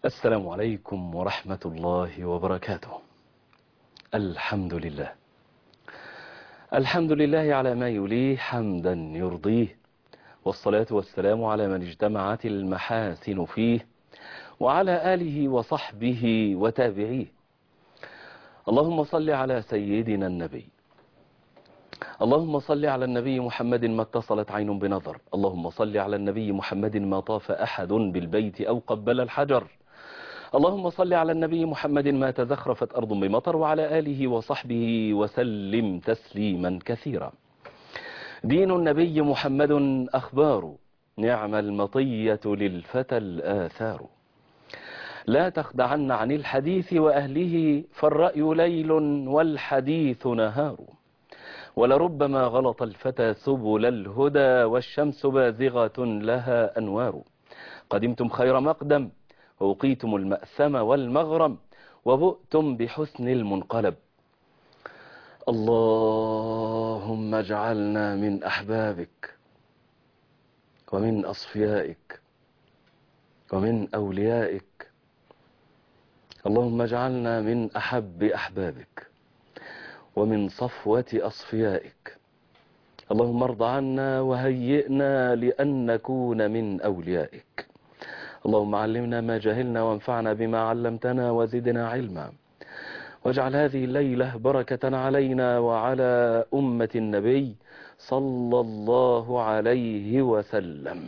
السلام عليكم ورحمة الله وبركاته. الحمد لله، الحمد لله على ما يليه حمدا يرضيه، والصلاة والسلام على من اجتمعت المحاسن فيه، وعلى آله وصحبه وتابعيه. اللهم صل على سيدنا النبي، اللهم صل على النبي محمد ما اتصلت عين بنظر، اللهم صل على النبي محمد ما طاف أحد بالبيت أو قبل الحجر، اللهم صل على النبي محمد ما تزخرفت أرض بمطر، وعلى آله وصحبه وسلم تسليما كثيرا. دين النبي محمد أخبار، نعم المطية للفتى الآثار. لا تخدعن عن الحديث وأهله، فالرأي ليل والحديث نهار. ولربما غلط الفتى سبل الهدى، والشمس بازغة لها أنوار. قدمتم خير مقدم، ووقيتم المأثم والمغرم، وبؤتم بحسن المنقلب. اللهم اجعلنا من أحبابك ومن أصفيائك ومن أوليائك. اللهم اجعلنا من أحب أحبابك ومن صفوة أصفيائك. اللهم ارض عنا وهيئنا لأن نكون من أوليائك. اللهم علمنا ما جهلنا وانفعنا بما علمتنا وزدنا علما، واجعل هذه الليلة بركة علينا وعلى أمة النبي صلى الله عليه وسلم.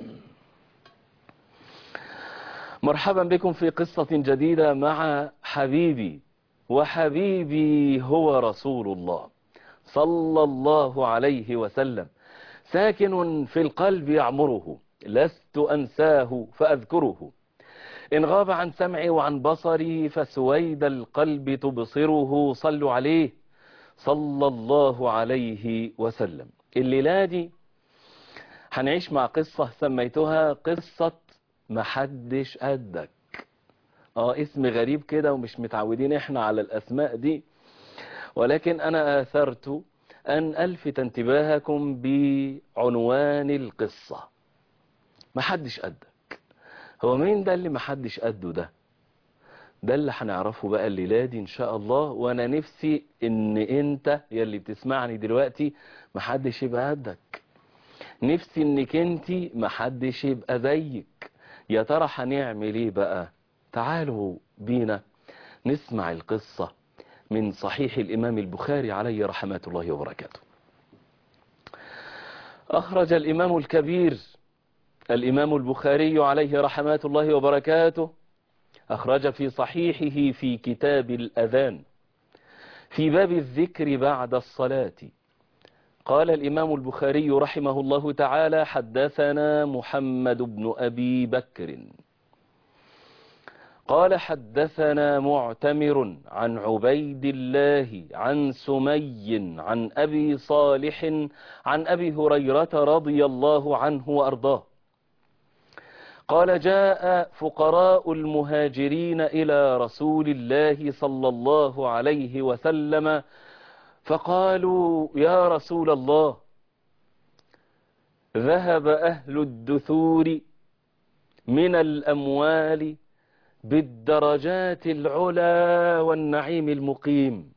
مرحبا بكم في قصة جديدة مع حبيبي، وحبيبي هو رسول الله صلى الله عليه وسلم، ساكن في القلب يعمره، لست أنساه فأذكره. إن غاب عن سمعي وعن بصري، فسويد القلب تبصره. صلوا عليه صلى الله عليه وسلم. الليلة دي هنعيش مع قصة سميتها قصة محدش قدك. اسم غريب كده ومش متعودين احنا على الأسماء دي، ولكن أنا آثرت أن ألفت انتباهكم بعنوان القصة محدش قدك. هو مين ده اللي محدش قده؟ ده اللي هنعرفه بقى الليلة دي إن شاء الله. وأنا نفسي إن أنت يلي بتسمعني دلوقتي محدش يبقى قدك، نفسي إنك أنت محدش يبقى زيك. يا ترى هنعمل إيه بقى؟ تعالوا بينا نسمع القصة من صحيح الإمام البخاري عليه رحمة الله وبركاته. أخرج الإمام الكبير الإمام البخاري عليه رحمة الله وبركاته، أخرج في صحيحه في كتاب الأذان في باب الذكر بعد الصلاة. قال الإمام البخاري رحمه الله تعالى: حدثنا محمد بن أبي بكر قال حدثنا معتمر عن عبيد الله عن سمي عن أبي صالح عن أبي هريرة رضي الله عنه وأرضاه قال: جاء فقراء المهاجرين إلى رسول الله صلى الله عليه وسلم فقالوا: يا رسول الله، ذهب أهل الدثور من الأموال بالدرجات العلا والنعيم المقيم.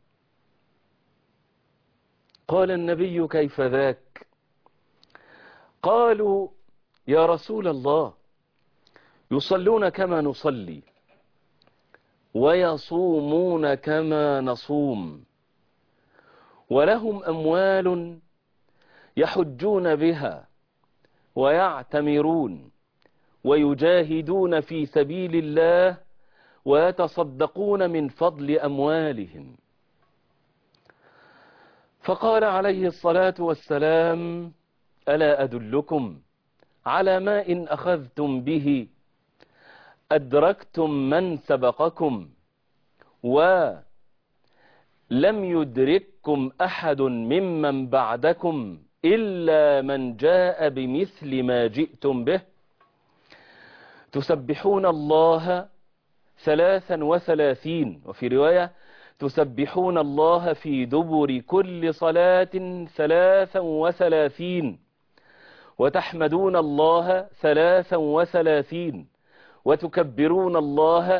قال النبي: كيف ذاك؟ قالوا: يا رسول الله، يصلون كما نصلي ويصومون كما نصوم، ولهم أموال يحجون بها ويعتمرون ويجاهدون في سبيل الله ويتصدقون من فضل أموالهم. فقال عليه الصلاة والسلام: ألا أدلكم على ما إن أخذتم به أدركتم من سبقكم ولم يدرككم أحد ممن بعدكم إلا من جاء بمثل ما جئتم به؟ تسبحون الله 33، وفي رواية تسبحون الله في دبر كل صلاة 33، وتحمدون الله 33، وتكبرون الله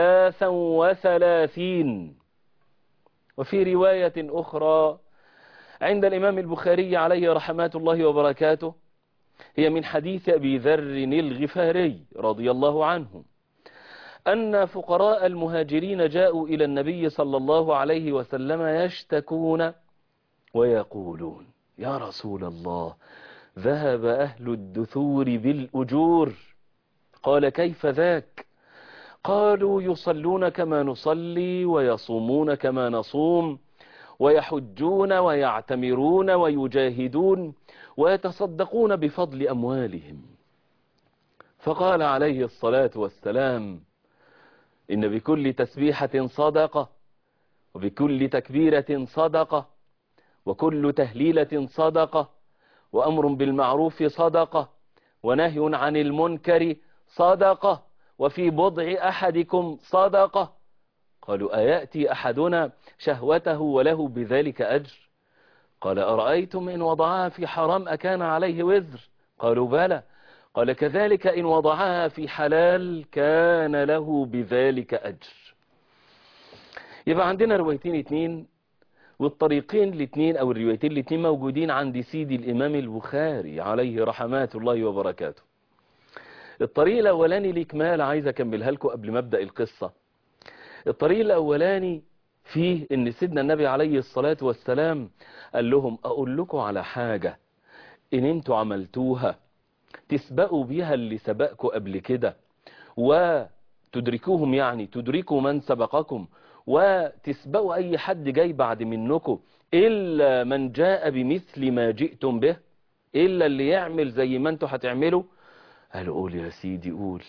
33. وفي رواية أخرى عند الإمام البخاري عليه رحمات الله وبركاته، هي من حديث أبي ذر الغفاري رضي الله عنه، أن فقراء المهاجرين جاءوا إلى النبي صلى الله عليه وسلم يشتكون ويقولون: يا رسول الله، ذهب أهل الدثور بالأجور. قال: كيف ذاك؟ قالوا: يصلون كما نصلي، ويصومون كما نصوم، ويحجون ويعتمرون ويجاهدون، ويتصدقون بفضل أموالهم. فقال عليه الصلاة والسلام: إن بكل تسبيحة صدقة، وبكل تكبيرة صدقة، وكل تهليلة صدقة، وأمر بالمعروف صدقة، ونهي عن المنكر صدقة، وفي بضع أحدكم صدقة. قالوا: أيأتي أحدنا شهوته وله بذلك أجر؟ قال: أرأيتم إن وضعها في حرام أكان عليه وزر؟ قالوا: بلى. قال: كذلك إن وضعها في حلال كان له بذلك أجر. يبقى عندنا روايتين اتنين، والطريقين الاتنين أو الروايتين الاتنين موجودين عند سيدي الإمام البخاري عليه رحمات الله وبركاته. الطريق الأولاني لإكمال عايز أكملها لكم قبل ما أبدأ القصة. الطريق الأولاني فيه إن سيدنا النبي عليه الصلاة والسلام قال لهم: أقول لكم على حاجة إن انتوا عملتوها تسبقوا بيها اللي سبقكم قبل كده، وتدركوهم، يعني تدركوا من سبقكم، وتسبقوا أي حد جاي بعد منكم، إلا من جاء بمثل ما جئتم به، إلا اللي يعمل زي ما انتوا هتعملوا. قالوا: قول يا سيدي قول.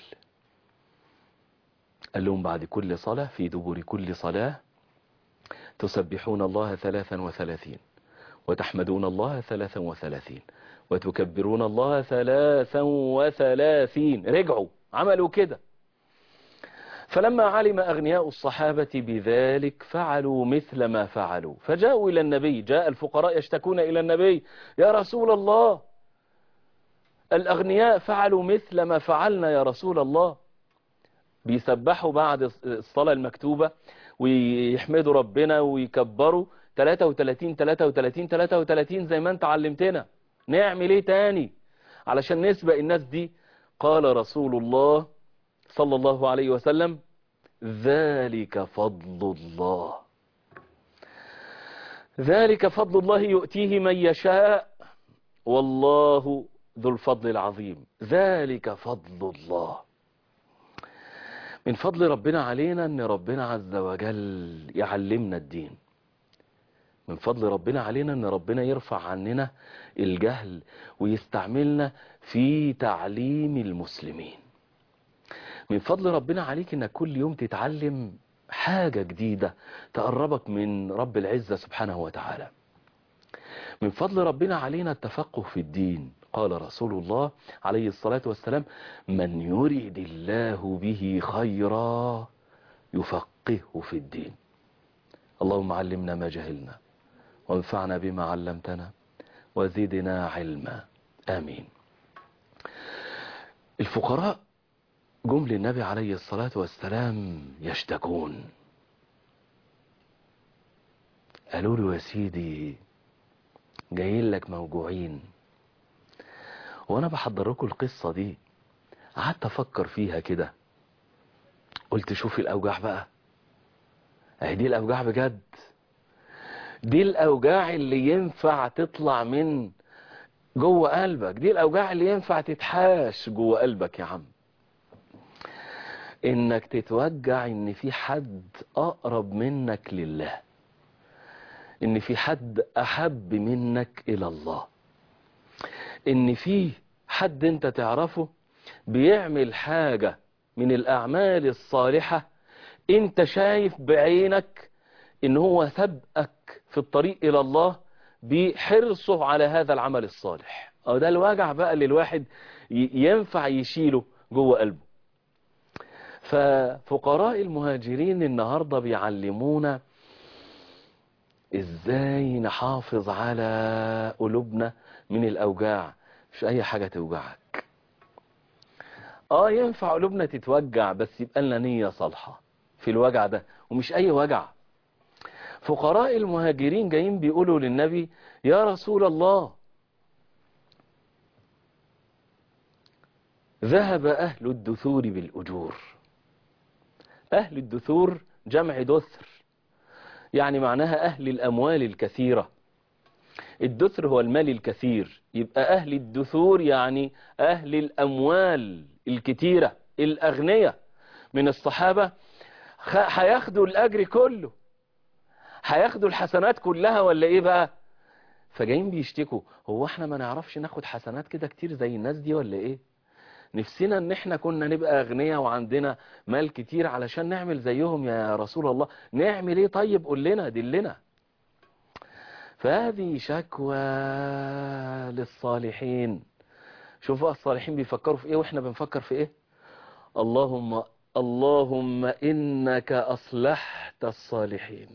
قال لهم: بعد كل صلاة، في دبر كل صلاة، تسبحون الله 33، وتحمدون الله 33، وتكبرون الله 33. رجعوا عملوا كده. فلما علم أغنياء الصحابة بذلك فعلوا مثل ما فعلوا، فجاءوا إلى النبي. جاء الفقراء يشتكون إلى النبي: يا رسول الله، الأغنياء فعلوا مثل ما فعلنا يا رسول الله. بيسبحوا بعد الصلاة المكتوبة ويحمدوا ربنا ويكبروا 33 33 33 زي ما انت علمتنا. نعمل ايه تاني علشان نسبق الناس دي؟ قال رسول الله صلى الله عليه وسلم: ذلك فضل الله، ذلك فضل الله يؤتيه من يشاء، والله ذو الفضل العظيم. ذلك فضل الله. من فضل ربنا علينا ان ربنا عز وجل يعلمنا الدين. من فضل ربنا علينا ان ربنا يرفع عننا الجهل ويستعملنا في تعليم المسلمين. من فضل ربنا عليك انك كل يوم تتعلم حاجة جديدة تقربك من رب العزة سبحانه وتعالى. من فضل ربنا علينا التفقه في الدين. قال رسول الله عليه الصلاة والسلام: من يريد الله به خيرا يفقهه في الدين. اللهم علمنا ما جهلنا، وانفعنا بما علمتنا، وزدنا علما. آمين. الفقراء جم للنبي عليه الصلاة والسلام يشتكون. قالوا له: يا سيدي، جايين لك موجوعين. وانا بحضر لكم القصة دي قعدت افكر فيها كده، قلت شوفي الاوجاع بقى، اهي دي الاوجاع بجد، دي الاوجاع اللي ينفع تطلع من جوه قلبك، دي الاوجاع اللي ينفع تتحاش جوه قلبك يا عم. انك تتوجع ان في حد اقرب منك لله، ان في حد احب منك الى الله، ان في حد انت تعرفه بيعمل حاجة من الاعمال الصالحة انت شايف بعينك ان هو سبقك في الطريق الى الله بحرصه على هذا العمل الصالح. او ده الوجع بقى اللي الواحد ينفع يشيله جوه قلبه. ففقراء المهاجرين النهاردة بيعلمونا ازاي نحافظ على قلوبنا من الاوجاع. مش اي حاجة توجعك. ينفع قلوبنا تتوجع، بس يبقى لنا نية صالحة في الوجع ده، ومش اي وجع. فقراء المهاجرين جايين بيقولوا للنبي يا رسول الله، ذهب أهل الدثور بالأجور. أهل الدثور جمع دثر، يعني معناها أهل الأموال الكثيرة. الدثر هو المال الكثير، يبقى أهل الدثور يعني أهل الأموال الكثيرة الأغنياء من الصحابة، هياخدوا الأجر كله، هياخدوا الحسنات كلها ولا إيه بقى؟ فجايين بيشتكوا، هو احنا ما نعرفش ناخد حسنات كده كتير زي الناس دي ولا إيه؟ نفسنا ان احنا كنا نبقى اغنياء وعندنا مال كتير علشان نعمل زيهم يا رسول الله. نعمل ايه طيب؟ قول لنا، دلنا. فهذه شكوى للصالحين. شوفوا الصالحين بيفكروا في ايه واحنا بنفكر في ايه. اللهم انك اصلحت الصالحين.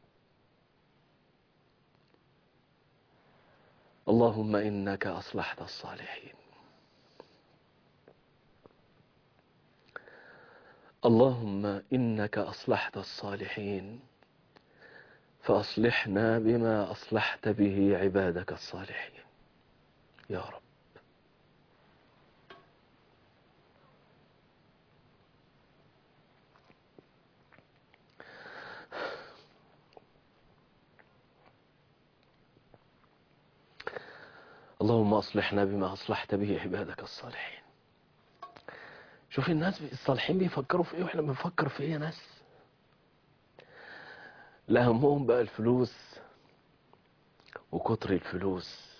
اللهم انك اصلحت الصالحين. اللهم إنك أصلحت الصالحين، فأصلحنا بما أصلحت به عبادك الصالحين يا رب. اللهم أصلحنا بما أصلحت به عبادك الصالحين. شوف الناس الصالحين بيفكروا في إيه وإحنا بنفكر في إيه يا ناس. لا همهم بقى الفلوس وكتر الفلوس،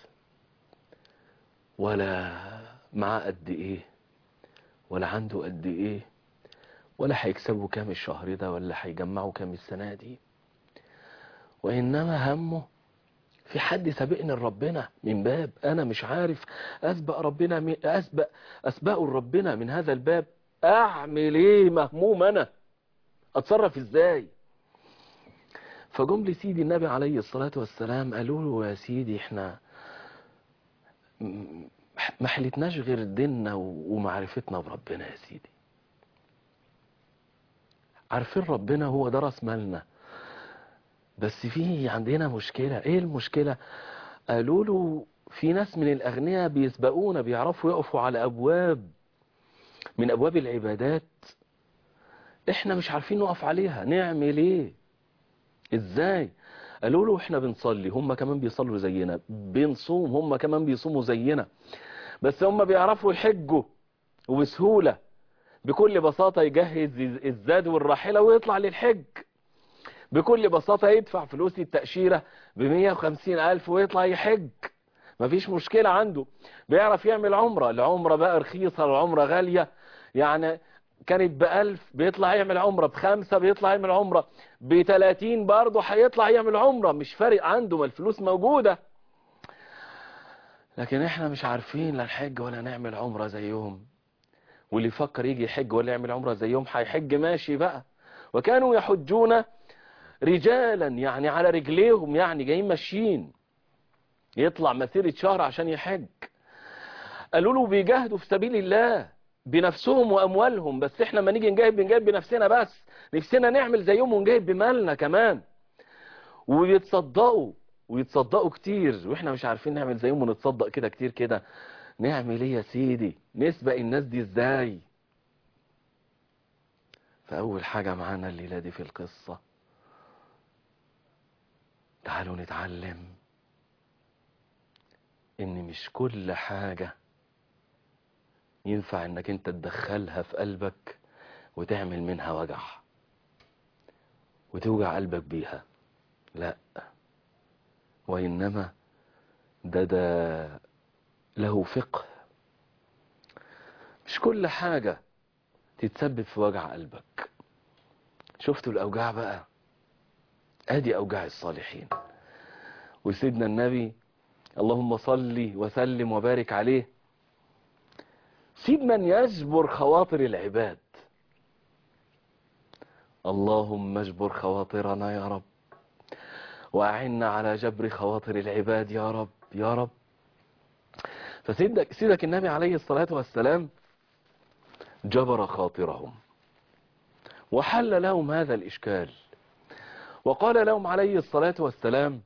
ولا معاه قد إيه، ولا عنده قد إيه، ولا هيكسبوا كام الشهر ده، ولا هيجمعوا كام السنة دي. وإنما همه في حد سابقني لربنا، من باب أنا مش عارف أسبق ربنا، أسبقه لربنا من هذا الباب. أعمل إيه؟ مهموم أنا، أتصرف إزاي؟ فجم لسيدي النبي عليه الصلاة والسلام قالوا له يا سيدي إحنا ما حلتناش غير ديننا ومعرفتنا بربنا يا سيدي. عارفين ربنا هو ده راس مالنا، بس في عندنا مشكلة. ايه المشكلة؟ قالوا له في ناس من الأغنياء بيسبقونا، بيعرفوا يقفوا على أبواب من أبواب العبادات احنا مش عارفين نقف عليها. نعمل ايه؟ ازاي؟ قالوا له احنا بنصلي، هم كمان بيصلوا زينا، بنصوم، هم كمان بيصوموا زينا، بس هم بيعرفوا يحجوا وبسهولة، بكل بساطة يجهز الزاد والراحلة ويطلع للحج، بكل بساطة يدفع فلوس التأشيرة ب150,000 ويطلع يحج، مفيش مشكلة عنده. بيعرف يعمل عمرة، العمرة بقى رخيصة، العمرة غالية، يعني كانت ب1000 بيطلع يعمل عمرة، ب5 بيطلع يعمل عمرة، ب30 برضه هيطلع يعمل عمرة، مش فارق عنده، ما الفلوس موجودة. لكن احنا مش عارفين لا نحج ولا نعمل عمرة زيهم. واللي يفكر يجي يحج ولا يعمل عمرة زيهم هيحج ماشي بقى. وكانوا يحجون رجالا، يعني على رجليهم، يعني جايين ماشيين، يطلع مسيرة شهر عشان يحج. قالوا له بيجاهدوا في سبيل الله بنفسهم وأموالهم، بس احنا ما نيجي نجاهد بنجاهد بنفسنا بس، نفسنا نعمل زيهم ونجاهد بمالنا كمان. ويتصدقوا كتير، واحنا مش عارفين نعمل زيهم ونتصدق كده كتير كده. نعمل ايه يا سيدي؟ نسبق الناس دي ازاي؟ فأول حاجة معانا الليلة دي في القصة، تعالوا نتعلم ان مش كل حاجة ينفع انك انت تدخلها في قلبك وتعمل منها وجع وتوجع قلبك بيها، لا، وإنما ده له فقه. مش كل حاجة تتسبب في وجع قلبك. شفتوا الأوجاع بقى؟ ادي أوجاع الصالحين. وسيدنا النبي اللهم صل وسلم وبارك عليه، سيد من يجبر خواطر العباد. اللهم اجبر خواطرنا يا رب، وأعنا على جبر خواطر العباد يا رب يا رب. فسيدك النبي عليه الصلاة والسلام جبر خاطرهم وحل لهم هذا الإشكال، وقال لهم عليه الصلاة والسلام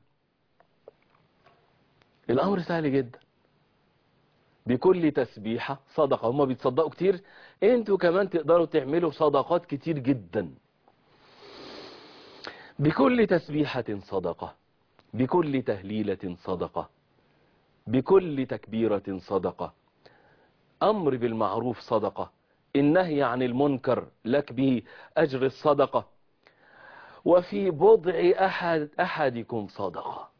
الأمر سهل جدا، بكل تسبيحة صدقة. هم بيتصدقوا كتير، انتوا كمان تقدروا تعملوا صدقات كتير جدا. بكل تسبيحة صدقة، بكل تهليلة صدقة، بكل تكبيرة صدقة، أمر بالمعروف صدقة، النهي عن المنكر لك به أجر الصدقة، وفي بضع أحدكم صدقة.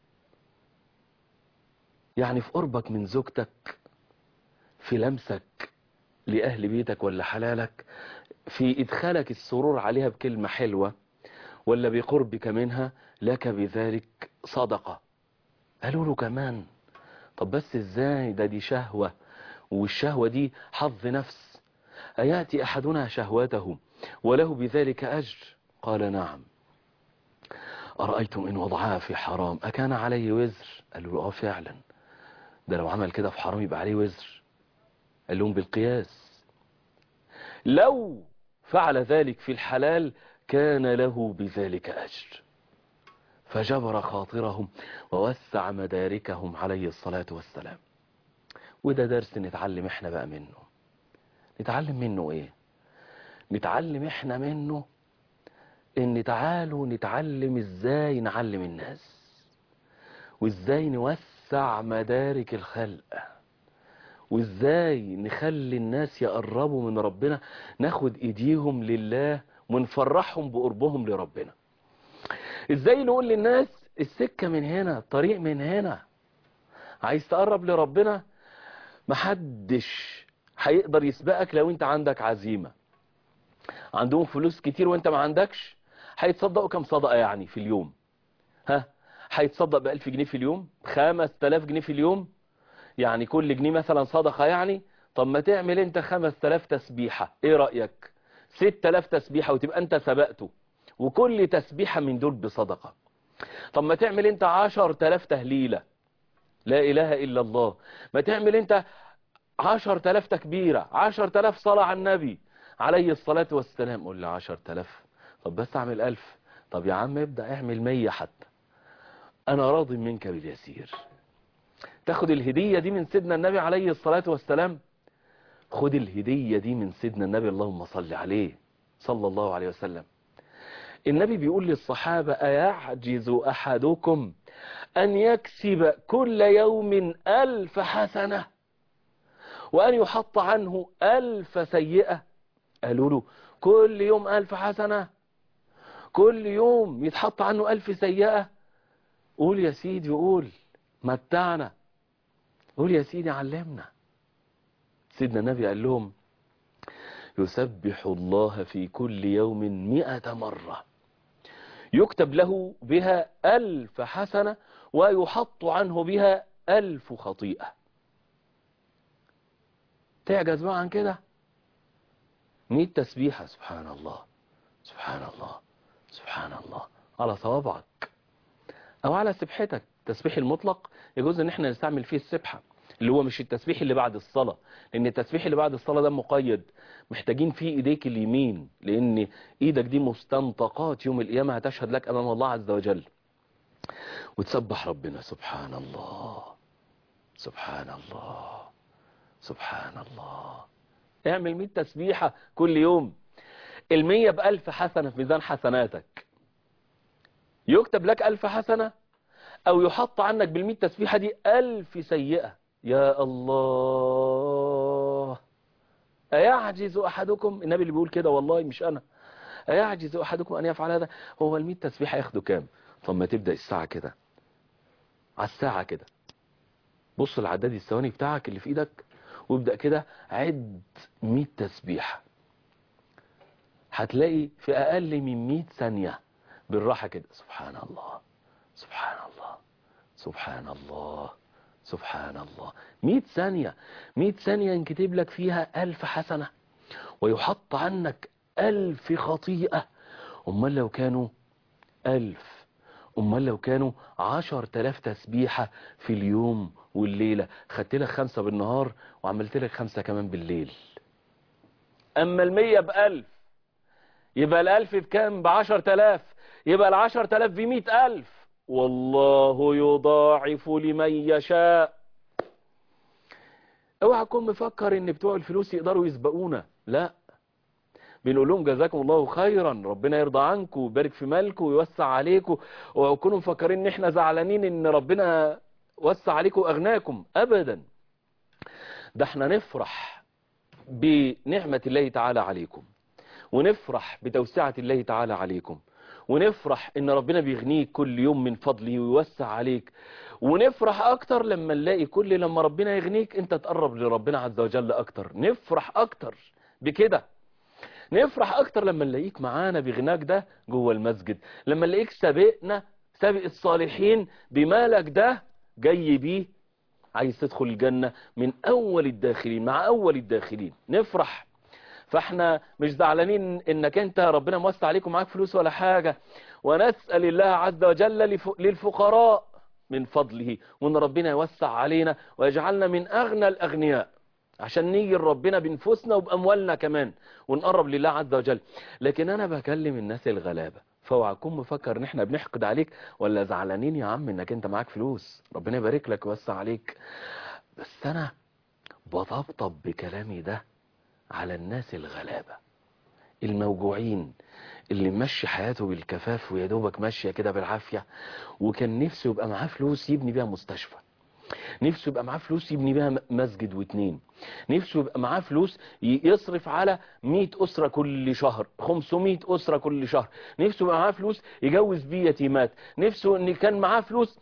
يعني في قربك من زوجتك، في لمسك لأهل بيتك ولا حلالك، في إدخالك السرور عليها بكلمة حلوة، ولا بقربك منها، لك بذلك صدقة. قالوا له كمان طب بس ازاي، دي شهوة، والشهوة دي حظ نفس، أيأتي أحدنا شهوته وله بذلك أجر؟ قال نعم. أرأيتم إن وضعها في حرام أكان عليه وزر؟ قالوا له فعلا، ده لو عمل كده في حرام يبقى عليه وزر. قال لهم بالقياس، لو فعل ذلك في الحلال كان له بذلك أجر. فجبر خاطرهم ووسع مداركهم عليه الصلاة والسلام. وده درس نتعلم احنا بقى منه. نتعلم منه ايه؟ نتعلم احنا منه ان تعالوا نتعلم ازاي نعلم الناس، وازاي نوسع مدارك الخلق، وازاي نخلي الناس يقربوا من ربنا، ناخد ايديهم لله ونفرحهم بقربهم لربنا. ازاي نقول للناس السكة من هنا، الطريق من هنا. عايز تقرب لربنا، محدش هيقدر يسبقك لو انت عندك عزيمة. عندهم فلوس كتير وانت ما عندكش، هيتصدقوا كم صدقة يعني في اليوم؟ ها، هيتصدق ب1000 جنيه في اليوم، 5000 جنيه في اليوم، يعني كل جنيه مثلا صدقة يعني. طب ما تعمل انت 5000 تسبيحة، ايه رأيك؟ 6000 تسبيحة وتبقى انت سبقته، وكل تسبيحة من دول بصدقة. طب ما تعمل انت 10000 تهليلة لا اله الا الله، ما تعمل انت 10000 تكبيرة، 10000 صلاة على النبي عليه الصلاة والسلام. قول لي 10000، طب بس اعمل 1000. طب يا عم ابدأ اعمل 100 حتى، انا راضي منك باليسير. تاخد الهدية دي من سيدنا النبي عليه الصلاة والسلام، خد الهدية دي من سيدنا النبي، اللهم صل عليه صلى الله عليه وسلم. النبي بيقول للصحابة أيعجز أحدكم أن يكسب كل يوم 1000 حسنة وأن يحط عنه 1000 سيئة؟ قالوا له كل يوم 1000 حسنة، كل يوم يتحط عنه 1000 سيئة؟ قول يا سيدي، قول متعنا، قول يا سيدي علمنا. سيدنا النبي قال لهم يسبح الله في كل يوم 100 مرة، يكتب له بها 1000 حسنة ويحط عنه بها 1000 خطيئة. تعجز بقى عن كده؟ 100 تسبيحة، سبحان الله سبحان الله سبحان الله، على صوابعك او على سبحتك. التسبيح المطلق يجوز ان احنا نستعمل فيه السبحة، اللي هو مش التسبيح اللي بعد الصلاة، لان التسبيح اللي بعد الصلاة ده مقيد، محتاجين فيه ايديك اليمين، لان ايدك دي مستنطقات يوم القيامة هتشهد لك امام الله عز وجل. وتسبح ربنا سبحان الله سبحان الله سبحان الله. اعمل 100 تسبيحة كل يوم، 100 ب1000 حسنة في ميزان حسناتك، يكتب لك 1000 حسنة او يحط عنك بال100 تسبيحة دي 1000 سيئة. يا الله، أيعجز أحدكم، النبي اللي بيقول كده والله مش أنا، أيعجز أحدكم أن يفعل هذا؟ هو ال100 تسبيحة ياخدوا كام؟ طب ما تبدأ الساعة كده، على الساعة كده، بص العداد الثواني بتاعك اللي في ايدك، وابدأ كده عد 100 تسبيحة. هتلاقي في أقل من 100 ثانية بالراحة كده سبحان الله سبحان الله سبحان الله سبحان الله. 100 ثانية، 100 ثانية ينكتب لك فيها 1000 حسنة ويحط عنك 1000 خطيئة. أمال لو كانوا 1000، أمال لو كانوا 10000 تسبيحة في اليوم والليلة، خدت لك 5 بالنهار وعملت لك 5 كمان بالليل. أما 100 ب1000، يبقى 1000 بكام؟ ب10,000، يبقى 10,000 ب100,000. والله يضاعف لمن يشاء. اوعى تكون مفكر ان بتوع الفلوس يقدروا يسبقونا، لا. بنقول لهم جزاكم الله خيرا، ربنا يرضى عنكم ويبارك في مالكم ويوسع عليكم، وكونوا مفكرين ان احنا زعلانين ان ربنا وسع عليكم واغناكم. ابدا، ده احنا نفرح بنعمة الله تعالى عليكم، ونفرح بتوسعة الله تعالى عليكم، ونفرح ان ربنا بيغنيك كل يوم من فضله ويوسع عليك، ونفرح اكتر لما نلاقي لما ربنا يغنيك انت تقرب لربنا عز وجل اكتر. نفرح اكتر بكده، نفرح اكتر لما نلاقيك معانا بغناك ده جوه المسجد، لما نلاقيك سابق الصالحين بمالك ده، جاي بيه عايز تدخل الجنة من اول الداخلين مع اول الداخلين. نفرح. فاحنا مش زعلانين انك انت ربنا موسع عليك ومعاك فلوس ولا حاجة، ونسأل الله عز وجل للفقراء من فضله، وان ربنا يوسع علينا ويجعلنا من اغنى الاغنياء، عشان نيجي لربنا بنفوسنا وباموالنا كمان ونقرب لله عز وجل. لكن انا بكلم الناس الغلابة، فاوعى تكون مفكر ان احنا بنحقد عليك ولا زعلانين يا عم انك انت معاك فلوس، ربنا يبارك لك ويوسع عليك. بس انا بطبطب بكلامي ده على الناس الغلابة الموجوعين، اللي ماشي حياته بالكفاف ويدوبك ماشية كده بالعافية، وكان نفسه يبقى معاه فلوس يبني بيها مستشفى، نفسه يبقى معاه فلوس يبني بيها مسجد واتنين، نفسه يبقى معاه فلوس يصرف على 100 أسرة كل شهر، 500 أسرة كل شهر، نفسه يبقى معاه فلوس يجوز بيه يتيمات، نفسه ان كان معاه فلوس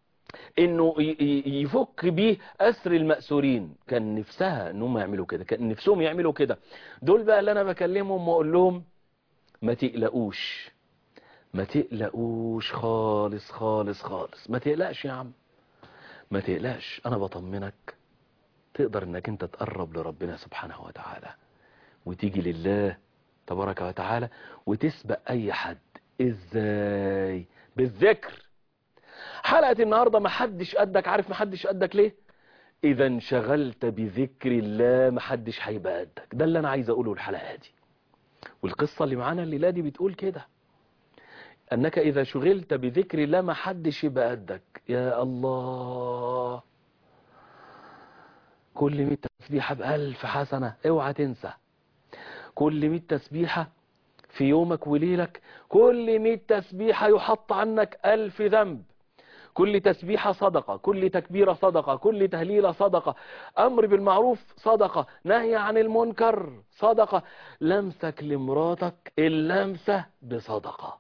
انه يفك بيه اسر المأسورين. كان نفسها انهم يعملوا كده، كان نفسهم يعملوا كده. دول بقى اللي انا بكلمهم واقول لهم ما تقلقوش، ما تقلقوش خالص خالص خالص، ما تقلقش يا عم، ما تقلقش. انا بطمنك، تقدر انك انت تقرب لربنا سبحانه وتعالى وتيجي لله تبارك وتعالى وتسبق اي حد. ازاي؟ بالذكر. حلقة النهاردة محدش قدك. عارف محدش قدك ليه؟ اذا انشغلت بذكر الله محدش هيبقى قدك. ده اللي انا عايز اقوله الحلقة دي، والقصة اللي معانا الليلة دي بتقول كده، انك اذا شغلت بذكر الله محدش يبقى قدك. يا الله، كل 100 تسبيحة ب1000 حسنة. اوعى تنسى، كل 100 تسبيحة في يومك وليلك، كل 100 تسبيحة يحط عنك 1000 ذنب. كل تسبيحة صدقة، كل تكبيرة صدقة، كل تهليلة صدقة، أمر بالمعروف صدقة، نهي عن المنكر صدقة، لمسك لمراتك اللمسة بصدقة.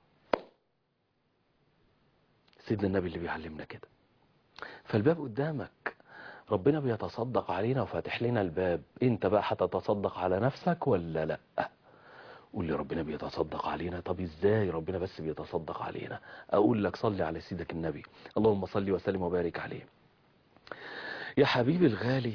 سيدنا النبي اللي بيعلمنا كده. فالباب قدامك، ربنا بيتصدق علينا وفاتح لنا الباب. انت بقى هتتصدق على نفسك ولا لا؟ قول لي ربنا بيتصدق علينا. طب ازاي ربنا بس بيتصدق علينا؟ اقول لك صلي على سيدك النبي، اللهم صل وسلم وبارك عليه. يا حبيبي الغالي،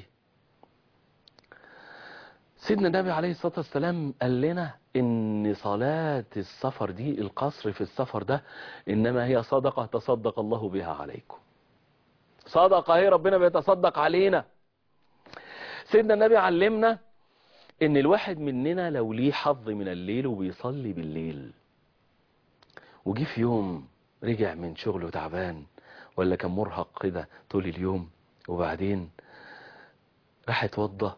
سيدنا النبي عليه الصلاة والسلام قال لنا ان صلاة السفر دي، القصر في السفر ده، انما هي صدقة تصدق الله بها عليكم. صدقة هي ربنا بيتصدق علينا. سيدنا النبي علمنا ان الواحد مننا لو ليه حظ من الليل وبيصلي بالليل، وجي في يوم رجع من شغله تعبان ولا كان مرهق كده طول اليوم، وبعدين راح اتوضى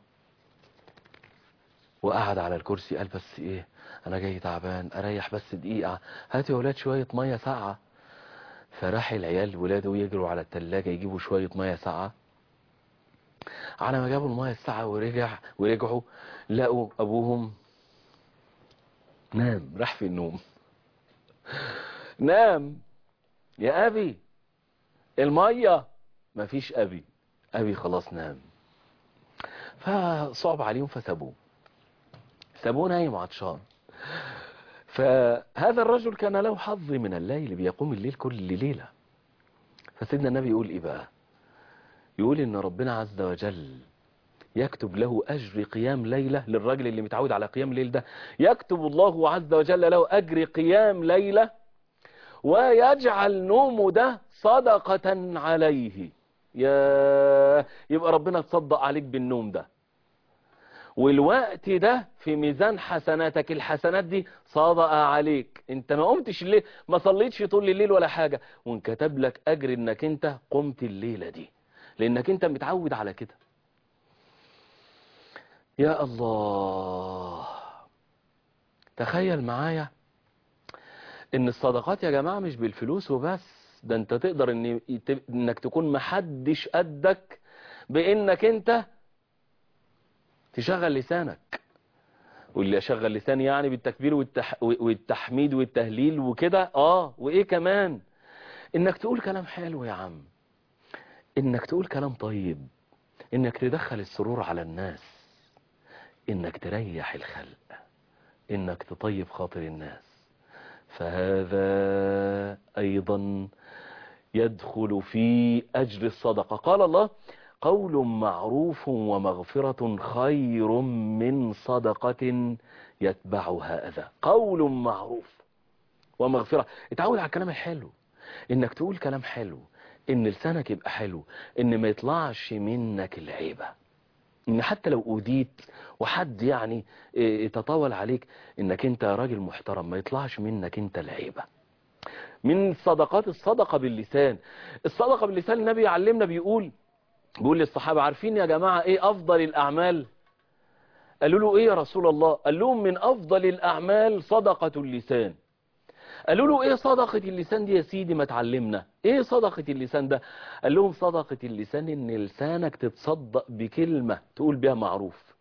وقعد على الكرسي، قال بس ايه، انا جاي تعبان اريح بس دقيقة، هاتي يا ولاد شوية مية ساقعة. فراح العيال ولاده يجروا على التلاجة يجيبوا شوية مية ساقعة. على ما جابوا المية الساقعة ورجعوا لقوا ابوهم نام، راح في النوم. نام يا ابي، المية. مفيش ابي خلاص نام. فصعب عليهم فسابوه، سابوه نايم عطشان. فهذا الرجل كان له حظ من الليل، بيقوم الليل كل ليلة. فسيدنا النبي يقول ايه بقى؟ يقول ان ربنا عز وجل يكتب له اجر قيام ليلة. للراجل اللي متعود على قيام الليل ده يكتب الله عز وجل له اجر قيام ليلة، ويجعل نومه ده صدقة عليه. يبقى ربنا تصدق عليك بالنوم ده. والوقت ده في ميزان حسناتك، الحسنات دي صادقة عليك، انت ما قمتش الليل، ما صليتش طول الليل ولا حاجة، وانكتب لك اجر انك انت قمت الليلة دي، لانك انت متعود على كده. يا الله، تخيل معايا ان الصدقات يا جماعة مش بالفلوس وبس، ده انت تقدر انك تكون محدش قدك بانك انت تشغل لسانك. واللي اشغل لساني يعني بالتكبير والتحميد والتهليل وكده، وايه كمان، انك تقول كلام حلو يا عم، انك تقول كلام طيب، انك تدخل السرور على الناس، انك تريح الخلق، انك تطيب خاطر الناس. فهذا ايضا يدخل في اجر الصدقة. قال الله: قول معروف ومغفرة خير من صدقة يتبعها اذى. قول معروف ومغفرة، اتعود على الكلام الحلو، انك تقول كلام حلو، ان لسانك يبقى حلو، ان ما يطلعش منك العيبة، ان حتى لو اوديت وحد يعني تطاول عليك، انك انت راجل محترم، ما يطلعش منك انت العيبة. من صدقات الصدقة باللسان. الصدقة باللسان النبي يعلمنا، بيقول للصحابة: عارفين يا جماعة ايه افضل الاعمال؟ قالوا له: ايه يا رسول الله؟ قال لهم: من افضل الاعمال صدقة اللسان. قالوا له: ايه صدقة اللسان دي يا سيدي؟ ما تعلمنا ايه صدقة اللسان ده؟ قال لهم: صدقة اللسان ان لسانك تتصدق بكلمة تقول بها معروف.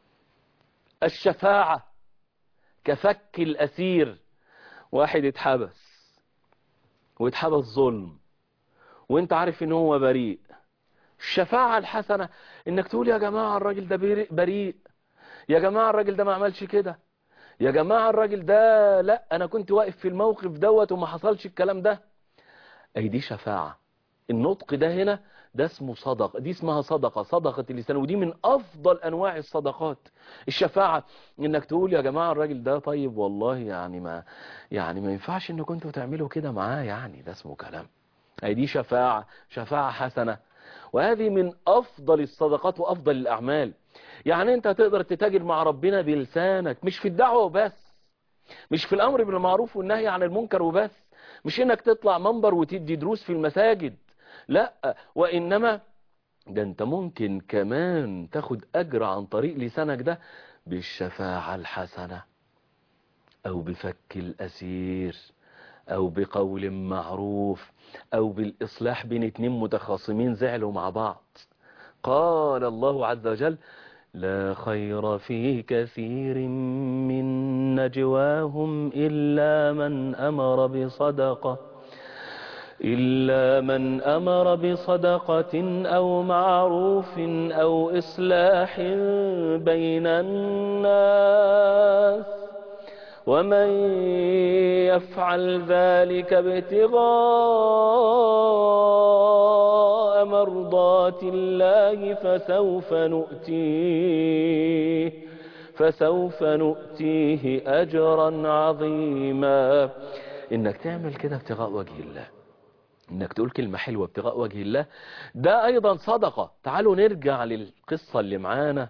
الشفاعة، كفك الاسير، واحد اتحبس واتحبس ظلم وانت عارف ان هو بريء، الشفاعة الحسنة انك تقول: يا جماعة الراجل ده بريء، يا جماعة الراجل ده ما عملش كده، يا جماعة الراجل ده لا، انا كنت واقف في الموقف دوت وما حصلش الكلام ده. اي دي شفاعة. النطق ده هنا ده اسمه صدقة، دي اسمها صدقة اللسان، ودي من افضل انواع الصدقات. الشفاعة انك تقول: يا جماعة الراجل ده طيب والله، يعني ما ينفعش انكم انتوا تعملوا كده معاه، يعني ده اسمه كلام. اي دي شفاعة حسنة، وهذه من افضل الصدقات وافضل الاعمال. يعني انت تقدر تتاجر مع ربنا بلسانك، مش في الدعوة وبس، مش في الامر بالمعروف والنهي عن المنكر وبس، مش انك تطلع منبر وتدي دروس في المساجد، لا، وانما ده انت ممكن كمان تاخد اجر عن طريق لسانك ده بالشفاعة الحسنة، او بفك الاسير، او بقول معروف، او بالاصلاح بين اتنين متخاصمين زعلوا مع بعض. قال الله عز وجل: لا خير في كثير من نجواهم إلا من أمر بصدقة أو معروف أو إصلاح بين الناس، ومن يفعل ذلك ابتغاء مرضات الله فسوف نؤتيه أجرا عظيما. إنك تعمل كده ابتغاء وجه الله، إنك تقول كلمة حلوة ابتغاء وجه الله، ده أيضا صدقة. تعالوا نرجع للقصة اللي معانا.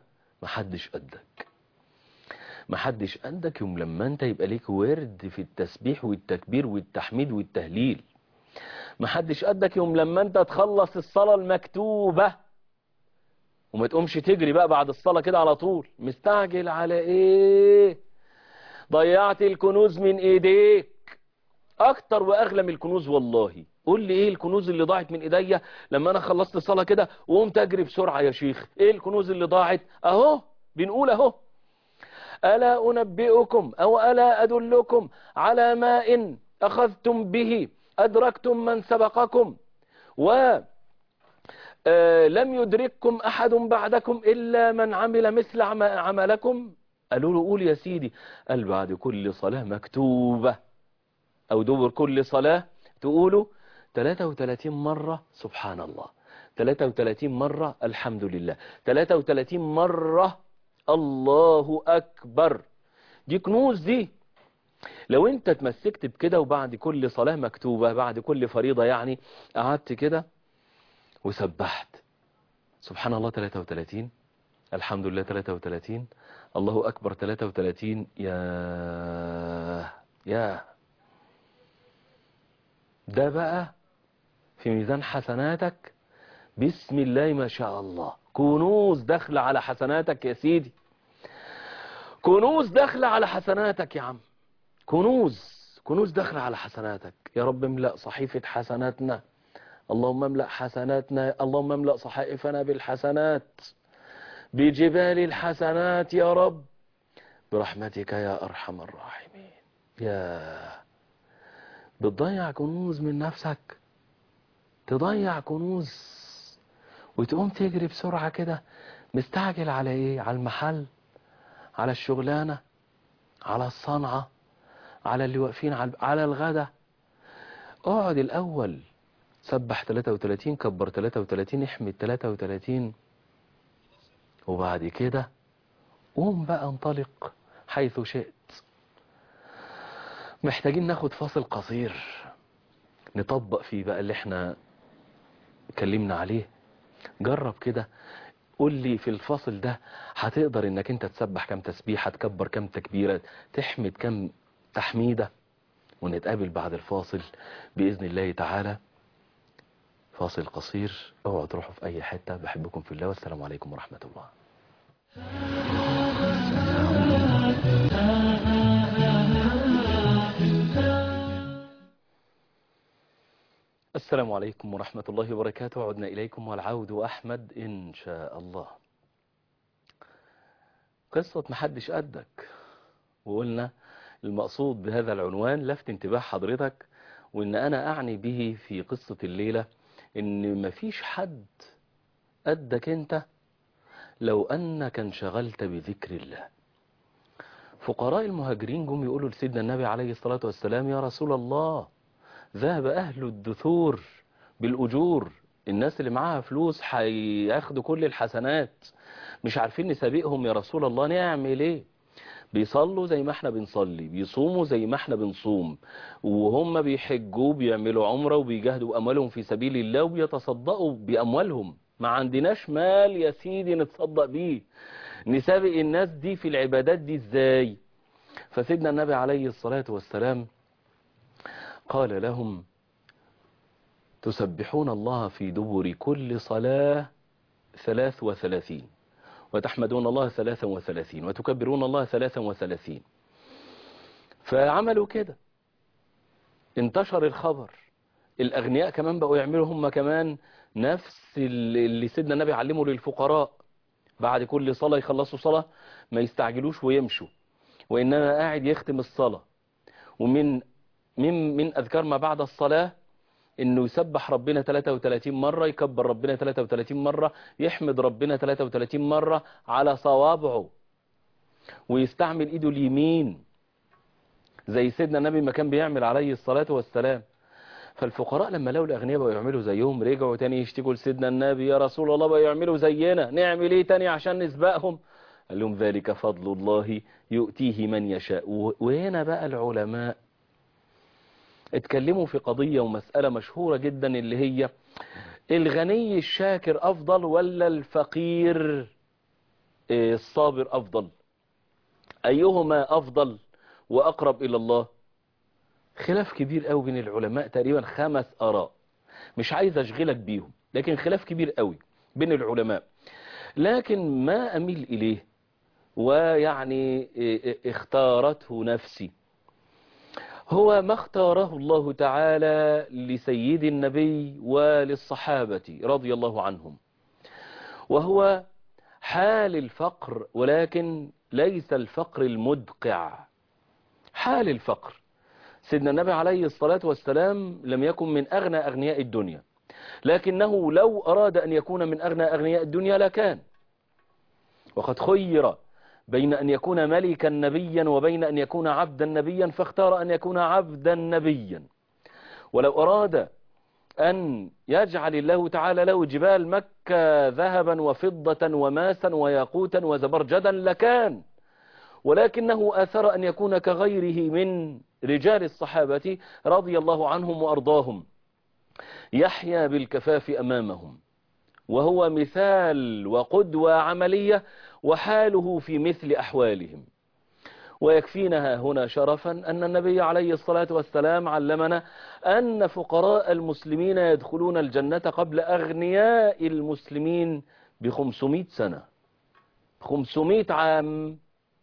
محدش قدك يوم لما انت يبقى ليك ورد في التسبيح والتكبير والتحميد والتهليل. محدش قدك يوم لما انت تخلص الصلاة المكتوبة وما تقومش تجري بقى بعد الصلاة كده على طول، مستعجل على ايه؟ ضيعت الكنوز من ايديك، اكتر واغلى من الكنوز. والله قول لي ايه الكنوز اللي ضاعت من ايديا لما انا خلصت الصلاة كده وقمت اجري بسرعة يا شيخ؟ ايه الكنوز اللي ضاعت؟ اهو بنقول اهو: ألا أنبئكم أو ألا أدلكم على ماء أخذتم به أدركتم من سبقكم ولم يدرككم أحد بعدكم إلا من عمل مثل عملكم؟ قالوا له: قول يا سيدي. قال: بعد كل صلاة مكتوبة أو دبر كل صلاة تقولوا 33 مرة سبحان الله، 33 مرة الحمد لله، 33 مرة الله أكبر. دي كنوز دي. لو انت اتمسكت بكده وبعد كل صلاة مكتوبة، بعد كل فريضة يعني، قعدت كده وسبحت سبحان الله 33، الحمد لله 33. الله أكبر 33. يا ده بقى في ميزان حسناتك. بسم الله ما شاء الله، كنوز داخلة على حسناتك يا سيدي، كنوز داخلة على حسناتك يا عم، كنوز داخلة على حسناتك. يا رب املأ صحيفة حسناتنا، اللهم املأ حسناتنا، اللهم املأ صحائفنا بالحسنات، بجبال الحسنات يا رب، برحمتك يا أرحم الراحمين. يا بتضيع كنوز من نفسك، تضيع كنوز وتقوم تجري بسرعة كده، مستعجل على ايه؟ على المحل، على الشغلانة، على الصنعة، على اللي واقفين على الغدا. اقعد الأول سبح 33، كبر 33، احمد 33، وبعد كده قوم بقى انطلق حيث شئت. محتاجين ناخد فاصل قصير نطبق فيه بقى اللي احنا اتكلمنا عليه. جرب كده، قول لي في الفاصل ده هتقدر انك انت تسبح كم تسبيحة، تكبر كم تكبيرة، تحمد كم تحميدة. ونتقابل بعد الفاصل بإذن الله تعالى. فاصل قصير، اوعوا تروحوا في اي حتة. بحبكم في الله، والسلام عليكم ورحمة الله. السلام عليكم ورحمة الله وبركاته. عدنا إليكم والعود أحمد إن شاء الله. قصة محدش قدك، وقلنا المقصود بهذا العنوان لفت انتباه حضرتك، وإن أنا أعني به في قصة الليلة إن مفيش حد قدك أنت لو أنك انشغلت بذكر الله. فقراء المهاجرين جم يقولوا لسيدنا النبي عليه الصلاة والسلام: يا رسول الله، ذهب أهل الدثور بالأجور، الناس اللي معاها فلوس هياخدوا كل الحسنات، مش عارفين نسابقهم يا رسول الله، نعمل ايه؟ بيصلوا زي ما احنا بنصلي، بيصوموا زي ما احنا بنصوم، وهم بيحجوا بيعملوا عمرة وبيجاهدوا أموالهم في سبيل الله وبيتصدقوا بأموالهم، ما عندناش مال يا سيدي نتصدق بيه، نسابق الناس دي في العبادات دي ازاي؟ فسيدنا النبي عليه الصلاة والسلام قال لهم: تسبحون الله في دبر كل صلاة 33، وتحمدون الله 33، وتكبرون الله 33. فعملوا كده، انتشر الخبر، الأغنياء كمان بقوا يعملوا هم كمان نفس اللي سيدنا النبي علمه للفقراء. بعد كل صلاة يخلصوا صلاة ما يستعجلوش ويمشوا، وإنما قاعد يختم الصلاة. ومن من أذكار ما بعد الصلاة انه يسبح ربنا 33 مرة، يكبر ربنا 33 مرة، يحمد ربنا 33 مرة على صوابعه، ويستعمل ايده اليمين زي سيدنا النبي ما كان بيعمل عليه الصلاة والسلام. فالفقراء لما لقوا الاغنياء بقوا يعملوا زيهم، رجعوا تاني يشتكوا لسيدنا النبي: يا رسول الله، بقوا يعملوا زينا، نعمل ايه تاني عشان نسبقهم؟ قال لهم: ذلك فضل الله يؤتيه من يشاء. وهنا بقى العلماء اتكلموا في قضية ومسألة مشهورة جدا، اللي هي الغني الشاكر أفضل ولا الفقير الصابر أفضل؟ أيهما أفضل وأقرب إلى الله؟ خلاف كبير قوي بين العلماء، تقريبا 5 آراء، مش عايز أشغلك بيهم، لكن خلاف كبير قوي بين العلماء. لكن ما أميل إليه ويعني اختارته نفسي هو ما اختاره الله تعالى لسيد النبي وللصحابة رضي الله عنهم، وهو حال الفقر، ولكن ليس الفقر المدقع، حال الفقر. سيدنا النبي عليه الصلاة والسلام لم يكن من أغنى أغنياء الدنيا، لكنه لو أراد أن يكون من أغنى أغنياء الدنيا لكان، وقد خير بين أن يكون ملكا نبيا وبين أن يكون عبدا نبيا، فاختار أن يكون عبدا نبيا. ولو أراد أن يجعل الله تعالى له جبال مكة ذهبا وفضة وماسا وياقوتا وزبرجدا لكان، ولكنه آثر أن يكون كغيره من رجال الصحابة رضي الله عنهم وأرضاهم، يحيا بالكفاف أمامهم، وهو مثال وقدوة عملية وحاله في مثل أحوالهم. ويكفينا هنا شرفا أن النبي عليه الصلاة والسلام علمنا أن فقراء المسلمين يدخلون الجنة قبل أغنياء المسلمين ب500 سنة، 500 عام.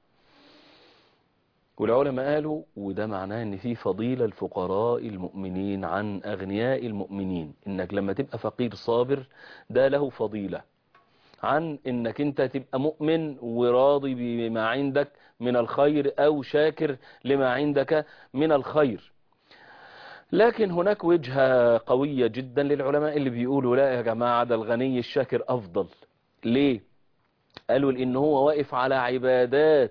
والعلماء قالوا وده معناه ان في فضيلة الفقراء المؤمنين عن أغنياء المؤمنين، انك لما تبقى فقير صابر ده له فضيلة عن انك انت تبقى مؤمن وراضي بما عندك من الخير او شاكر لما عندك من الخير. لكن هناك وجهة قوية جدا للعلماء اللي بيقولوا لا يا جماعة ده الغني الشاكر افضل. ليه؟ قالوا لان هو واقف على عبادات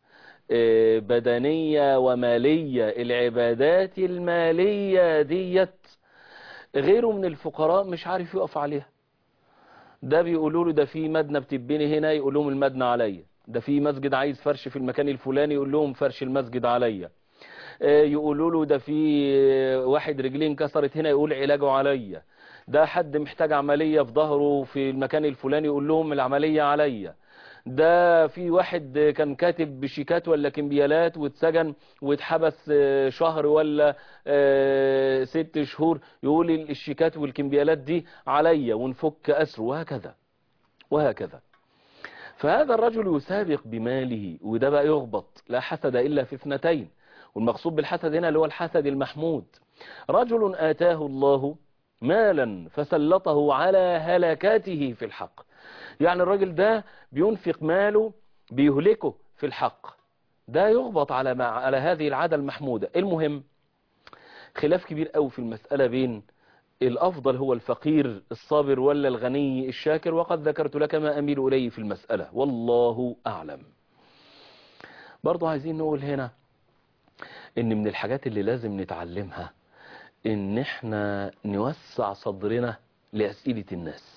بدنية ومالية. العبادات المالية ديت غيره من الفقراء مش عارف يقف عليها. ده بيقولوا له ده في مدنة بتبني هنا، يقول لهم المدنة عليا. ده في مسجد عايز فرش في المكان الفلاني، يقول لهم فرش المسجد عليا. يقولوا له ده في واحد رجلين كسرت هنا، يقول علاجه عليا. ده حد محتاج عملية في ظهره في المكان الفلاني، يقول لهم العملية عليا. ده في واحد كان كاتب بشيكات ولا كمبيالات واتسجن واتحبس شهر ولا 6 شهور، يقول الشيكات والكمبيالات دي عليا ونفك أسره، وهكذا وهكذا. فهذا الرجل يسابق بماله، وده بقى يغبط. لا حسد إلا في 2، والمقصود بالحسد هنا اللي هو الحسد المحمود. رجل آتاه الله مالا فسلطه على هلكاته في الحق. يعني الراجل ده بينفق ماله بيهلكه في الحق، ده يغبط على هذه العادة المحمودة. المهم خلاف كبير قوي في المسألة بين الأفضل هو الفقير الصابر ولا الغني الشاكر، وقد ذكرت لك ما أميل إليه في المسألة والله أعلم. برضو عايزين نقول هنا إن من الحاجات اللي لازم نتعلمها إن إحنا نوسع صدرنا لأسئلة الناس.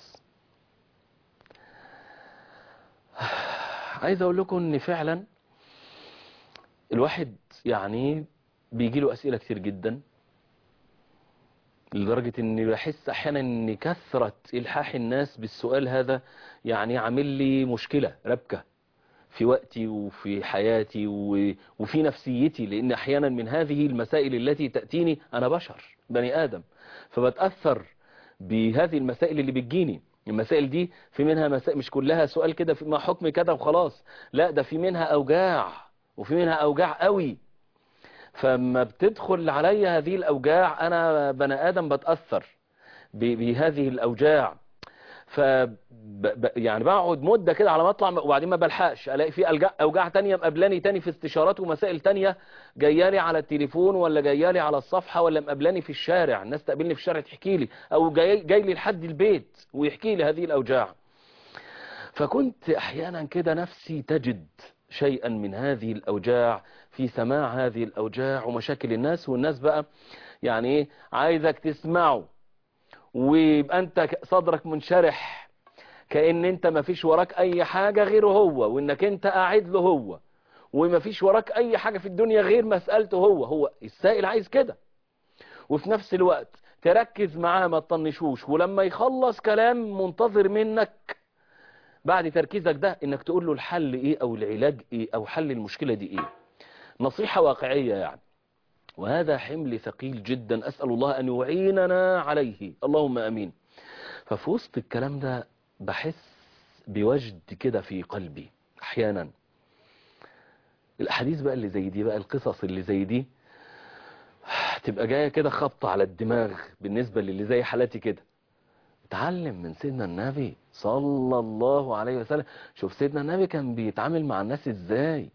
عايز أقول لكم إن فعلا الواحد يعني بيجي له أسئلة كتير جدا، لدرجة إني بحس أحيانا إن كثرة إلحاح الناس بالسؤال هذا يعني عامل لي مشكلة ربكة في وقتي وفي حياتي وفي نفسيتي، لأن أحيانا من هذه المسائل التي تأتيني أنا بشر بني آدم، فبتأثر بهذه المسائل اللي بتجيني. المسائل دي في منها مسائل مش كلها سؤال كده في ما حكم كده وخلاص، لا ده في منها أوجاع، وفي منها أوجاع قوي. فما بتدخل علي هذه الأوجاع أنا بني آدم بتأثر بهذه الأوجاع. يعني بقعد مدة كده على ما اطلع، وبعدين ما بلحقش الاقي في اوجاع تانية مقابلاني تاني في استشارات ومسائل تانية جايالي على التليفون ولا جايالي على الصفحة ولا مقابلاني في الشارع. الناس تقابلني في الشارع تحكي لي، او جاي لي لحد البيت ويحكي لي هذه الاوجاع. فكنت احيانا كده نفسي تجد شيئا من هذه الاوجاع في سماع هذه الاوجاع ومشاكل الناس. والناس بقى يعني ايه عايزك تسمعه ويبقى انت صدرك منشرح كأن انت ما فيش وراك اي حاجة غيره هو، وانك انت قاعد له هو، وما فيش وراك اي حاجة في الدنيا غير مسألته هو السائل عايز كده. وفي نفس الوقت تركز معاه ما تطنشوش، ولما يخلص كلام منتظر منك بعد تركيزك ده انك تقول له الحل ايه او العلاج ايه او حل المشكلة دي ايه. نصيحة واقعية يعني. وهذا حمل ثقيل جدا، أسأل الله أن يعيننا عليه، اللهم أمين. ففي وسط الكلام ده بحس بوجد كده في قلبي أحيانا. الأحاديث بقى اللي زي دي بقى، القصص اللي زي دي تبقى جاية كده خبطة على الدماغ بالنسبة للي زي حالاتي كده. اتعلم من سيدنا النبي صلى الله عليه وسلم. شوف سيدنا النبي كان بيتعامل مع الناس ازاي،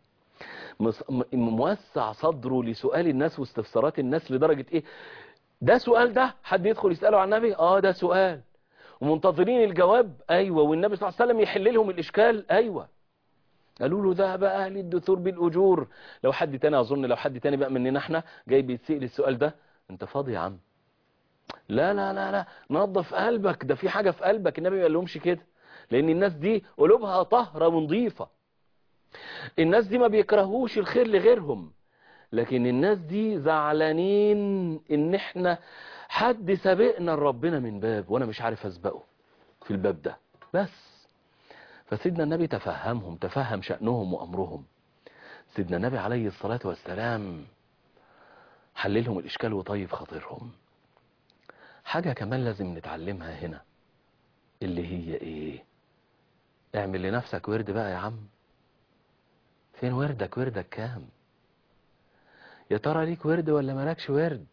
موسع صدره لسؤال الناس واستفسارات الناس لدرجة ايه ده سؤال ده حد يدخل يسأله عن النبي؟ ده سؤال ومنتظرين الجواب. ايوه. والنبي صلى الله عليه وسلم يحل لهم الاشكال. ايوه. قالوا له ذهب اهل الدثور بالاجور. لو حد تاني اظن لو حد تاني بقى مننا احنا جاي بيتسأل السؤال ده، انت فاضي يا عم؟ لا لا لا لا، نظف قلبك، ده في حاجة في قلبك. النبي ما قالهمش كده، لان الناس دي قلوبها طاهرة ونظيفة. الناس دي ما بيكرهوش الخير لغيرهم، لكن الناس دي زعلانين ان احنا حد سابقنا لربنا من باب وانا مش عارف اسبقه في الباب ده بس. فسيدنا النبي تفهمهم، تفهم شأنهم وأمرهم. سيدنا النبي عليه الصلاة والسلام حللهم الإشكال وطيب خاطرهم. حاجة كمان لازم نتعلمها هنا، اللي هي ايه؟ اعمل لنفسك ورد بقى يا عم. فين وردك؟ وردك كام؟ يا ترى ليك ورد ولا مالكش ورد؟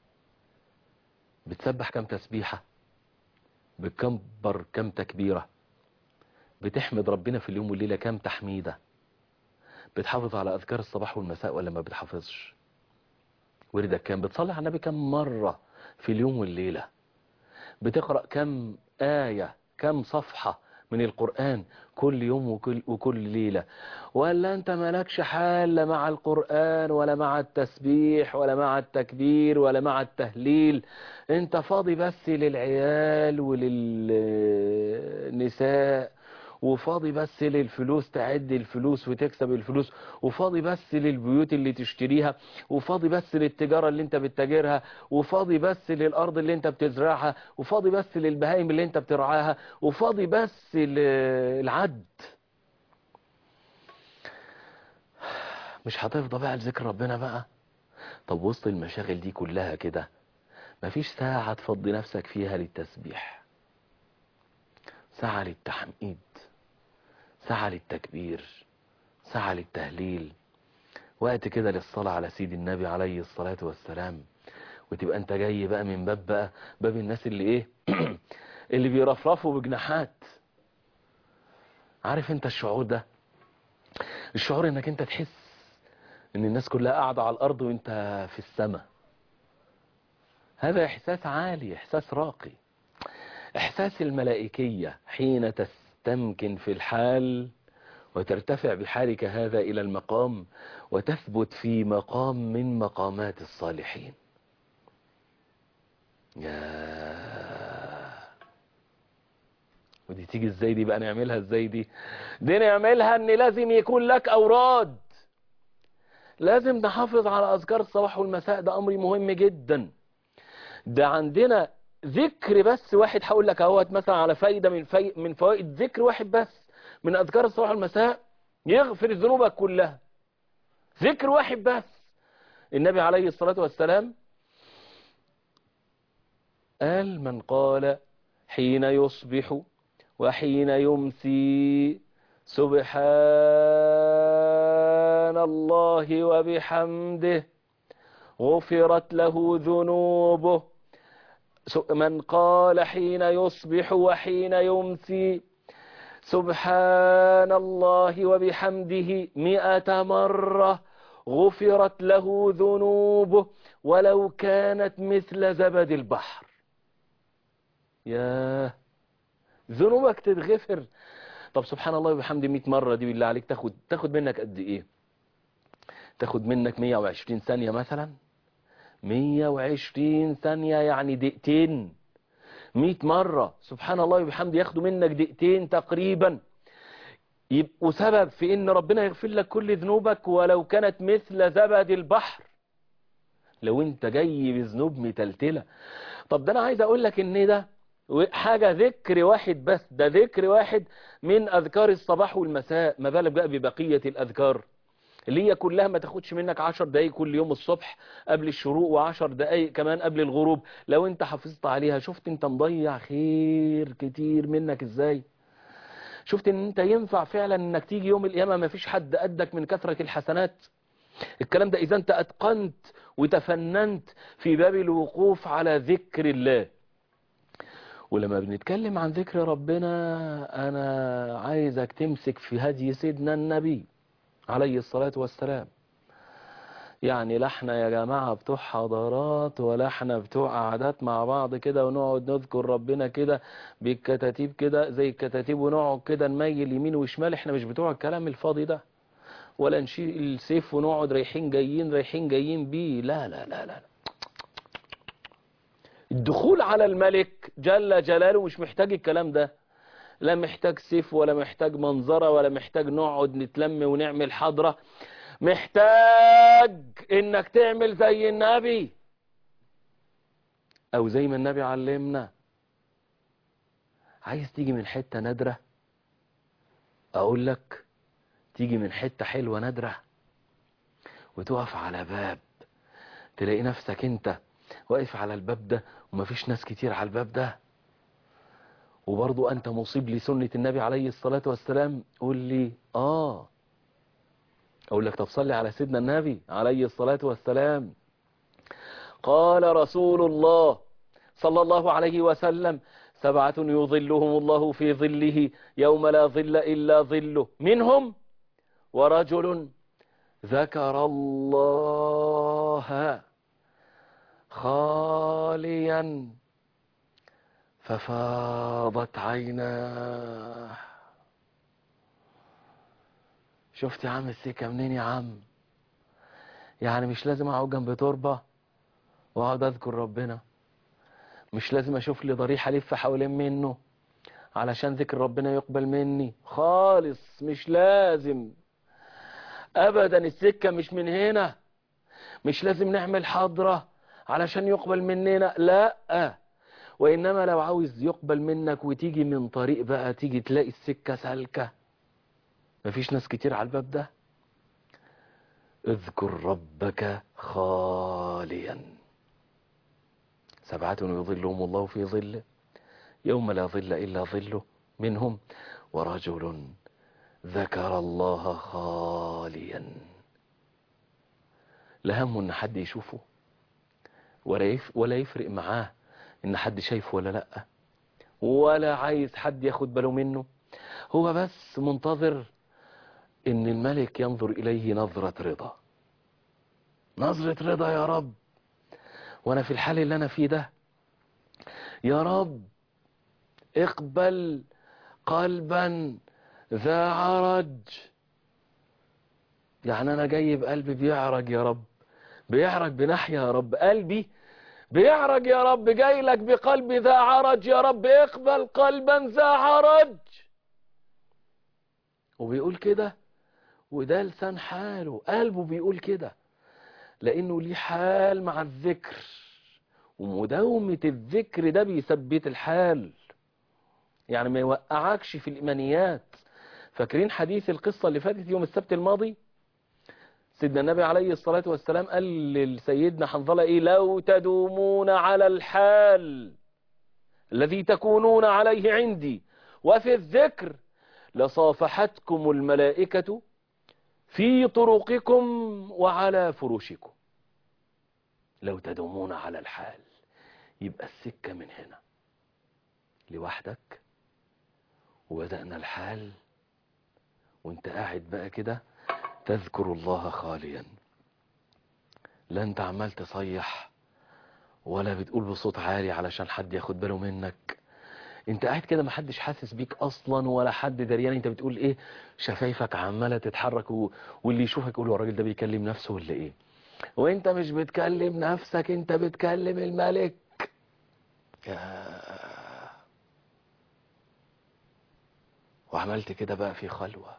بتسبح كم تسبيحة؟ بتكبر كم تكبيرة؟ بتحمد ربنا في اليوم والليلة كم تحميدة؟ بتحافظ على أذكار الصباح والمساء ولا ما بتحافظش؟ وردك كام؟ بتصلي على النبي كم مرة في اليوم والليلة؟ بتقرأ كم آية، كم صفحة من القرآن كل يوم وكل ليلة؟ ولا انت مالكش حال لا مع القرآن ولا مع التسبيح ولا مع التكبير ولا مع التهليل؟ انت فاضي بس للعيال وللنساء، وفاضي بس للفلوس، تعد الفلوس وتكسب الفلوس، وفاضي بس للبيوت اللي تشتريها، وفاضي بس للتجارة اللي انت بتتاجرها، وفاضي بس للأرض اللي انت بتزرعها، وفاضي بس للبهائم اللي انت بترعاها، وفاضي بس للعد. مش هتفضى بقى لذكر ربنا بقى؟ طب وسط المشاغل دي كلها كده مفيش ساعة تفضي نفسك فيها للتسبيح، ساعة للتحميد، ساعة للتكبير، ساعة للتهليل، وقت كده للصلاة على سيد النبي عليه الصلاة والسلام؟ وتبقى انت جاي بقى من باب الناس اللي ايه اللي بيرفرفوا بجناحات. عارف انت الشعور ده؟ الشعور انك انت تحس ان الناس كلها قاعدة على الارض وانت في السماء. هذا احساس عالي، احساس راقي، احساس الملائكية حين تستمكن في الحال وترتفع بحالك هذا الى المقام وتثبت في مقام من مقامات الصالحين. ياه، ودي تيجي ازاي دي بقى؟ نعملها ازاي دي نعملها ان لازم يكون لك اوراد، لازم نحافظ على اذكار الصباح والمساء، ده امر مهم جدا. ده عندنا ذكر بس واحد، هقول لك اهوت مثلا على فايده من فوائد ذكر واحد بس من اذكار الصباح والمساء يغفر ذنوبك كلها. ذكر واحد بس. النبي عليه الصلاه والسلام قال: من قال حين يصبح وحين يمسي سبحان الله وبحمده غفرت له ذنوبه. من قال حين يصبح وحين يمسي سبحان الله وبحمده 100 مرة غفرت له ذنوبه ولو كانت مثل زبد البحر. ياه، ذنوبك تتغفر. طب سبحان الله وبحمده 100 مرة دي بالله عليك تاخد منك قد ايه؟ تاخد منك 120 ثانية مثلا. 120 ثانية يعني دقيقتين. 100 مرة سبحان الله وبحمده ياخدوا منك دقيقتين تقريبا، يبقوا سبب في ان ربنا يغفر لك كل ذنوبك ولو كانت مثل زبد البحر، لو انت جاي بذنوب متلتلة. طب ده انا عايز اقول لك ان ده حاجة ذكر واحد بس، ده ذكر واحد من اذكار الصباح والمساء، ما بالك بقى ببقية الاذكار اللي هي كلها ما تاخدش منك 10 دقايق كل يوم الصبح قبل الشروق و10 دقايق كمان قبل الغروب. لو انت حافظت عليها، شفت انت مضيع خير كتير منك ازاي؟ شفت ان انت ينفع فعلا انك تيجي يوم القيامة ما فيش حد قدك من كثرة الحسنات؟ الكلام ده اذا انت اتقنت وتفننت في باب الوقوف على ذكر الله. ولما بنتكلم عن ذكر ربنا انا عايزك تمسك في هدي سيدنا النبي عليه الصلاة والسلام. يعني لا احنا يا جماعة بتوع حضارات ولا احنا بتوع قعدات مع بعض كده ونقعد نذكر ربنا كده بالكتاتيب كده زي الكتاتيب ونقعد كده نميل يمين وشمال. احنا مش بتوع الكلام الفاضي ده، ولا نشيل السيف ونقعد رايحين جايين رايحين جايين بيه. لا لا لا لا. الدخول على الملك جل جلاله مش محتاج الكلام ده، لا محتاج سيف ولا محتاج منظرة ولا محتاج نقعد نتلم ونعمل حضرة. محتاج انك تعمل زي النبي او زي ما النبي علمنا. عايز تيجي من حتة نادرة اقول لك تيجي من حتة حلوة نادرة وتقف على باب، تلاقي نفسك انت واقف على الباب ده ومفيش ناس كتير على الباب ده، وبرضو انت مصيب لسنة النبي عليه الصلاة والسلام. قول لي اقول لك طب صلي على سيدنا النبي عليه الصلاة والسلام. قال رسول الله صلى الله عليه وسلم: 7 يظلهم الله في ظله يوم لا ظل إلا ظله، منهم ورجل ذكر الله خاليا ففاضت عيناه. شفت يا عم السكة منين يا عم؟ يعني مش لازم اقعد جنب تربة واقعد اذكر ربنا، مش لازم اشوف لي ضريح الف حوالين منه علشان ذكر ربنا يقبل مني خالص، مش لازم ابدا. السكة مش من هنا، مش لازم نعمل حضرة علشان يقبل مننا، لا. وانما لو عاوز يقبل منك وتيجي من طريق بقى، تيجي تلاقي السكة سالكة مفيش ناس كتير على الباب ده، اذكر ربك خاليا. 7 يظلهم الله في ظله يوم لا ظل إلا ظله، منهم ورجل ذكر الله خاليا. لا همه ان حد يشوفه ولا يفرق معاه ان حد شايفه ولا لا، ولا عايز حد ياخد باله منه، هو بس منتظر ان الملك ينظر اليه نظرة رضا، نظرة رضا. يا رب وانا في الحال اللي انا فيه ده، يا رب اقبل قلبا ذا عرج. يعني انا جاي بقلبي بيعرج يا رب، بيعرج بناحية يا رب، قلبي بيعرج يا رب، جاي لك بقلب ذا عرج يا رب، اقبل قلبا ذا عرج. وبيقول كده، وده لسان حاله، قلبه بيقول كده، لانه ليه حال مع الذكر، ومداومة الذكر ده بيثبت الحال، يعني ما يوقعكش في الإيمانيات. فاكرين حديث القصة اللي فاتت يوم السبت الماضي؟ سيدنا النبي عليه الصلاة والسلام قال لسيدنا حنظلة ايه؟ لو تدومون على الحال الذي تكونون عليه عندي وفي الذكر لصافحتكم الملائكة في طرقكم وعلى فرشكم. لو تدومون على الحال، يبقى السكة من هنا لوحدك، وبدأنا الحال وانت قاعد بقى كده تذكر الله خاليا، لا انت عمال تصيح ولا بتقول بصوت عالي علشان حد ياخد باله منك، انت قاعد كده محدش حاسس بيك اصلا ولا حد دريان انت بتقول ايه، شفايفك عمالة تتحرك واللي يشوفك يقول له الراجل ده بيكلم نفسه ولا ايه، وانت مش بتكلم نفسك، انت بتكلم الملك. وعملت كده بقى في خلوة،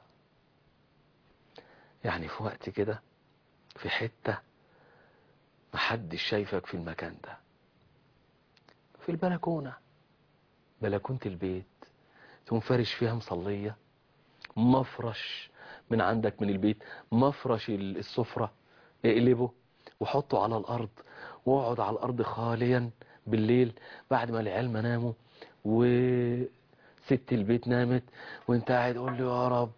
يعني في وقت كده، في حتة محدش شايفك في المكان ده، في البلكونة، بلكونة البيت، تقوم فارش فيها مصلية، مفرش من عندك من البيت، مفرش السفرة، اقلبه وحطه على الأرض، واقعد على الأرض خاليا بالليل بعد ما العيال ناموا وست البيت نامت، وانت قاعد قول له يا رب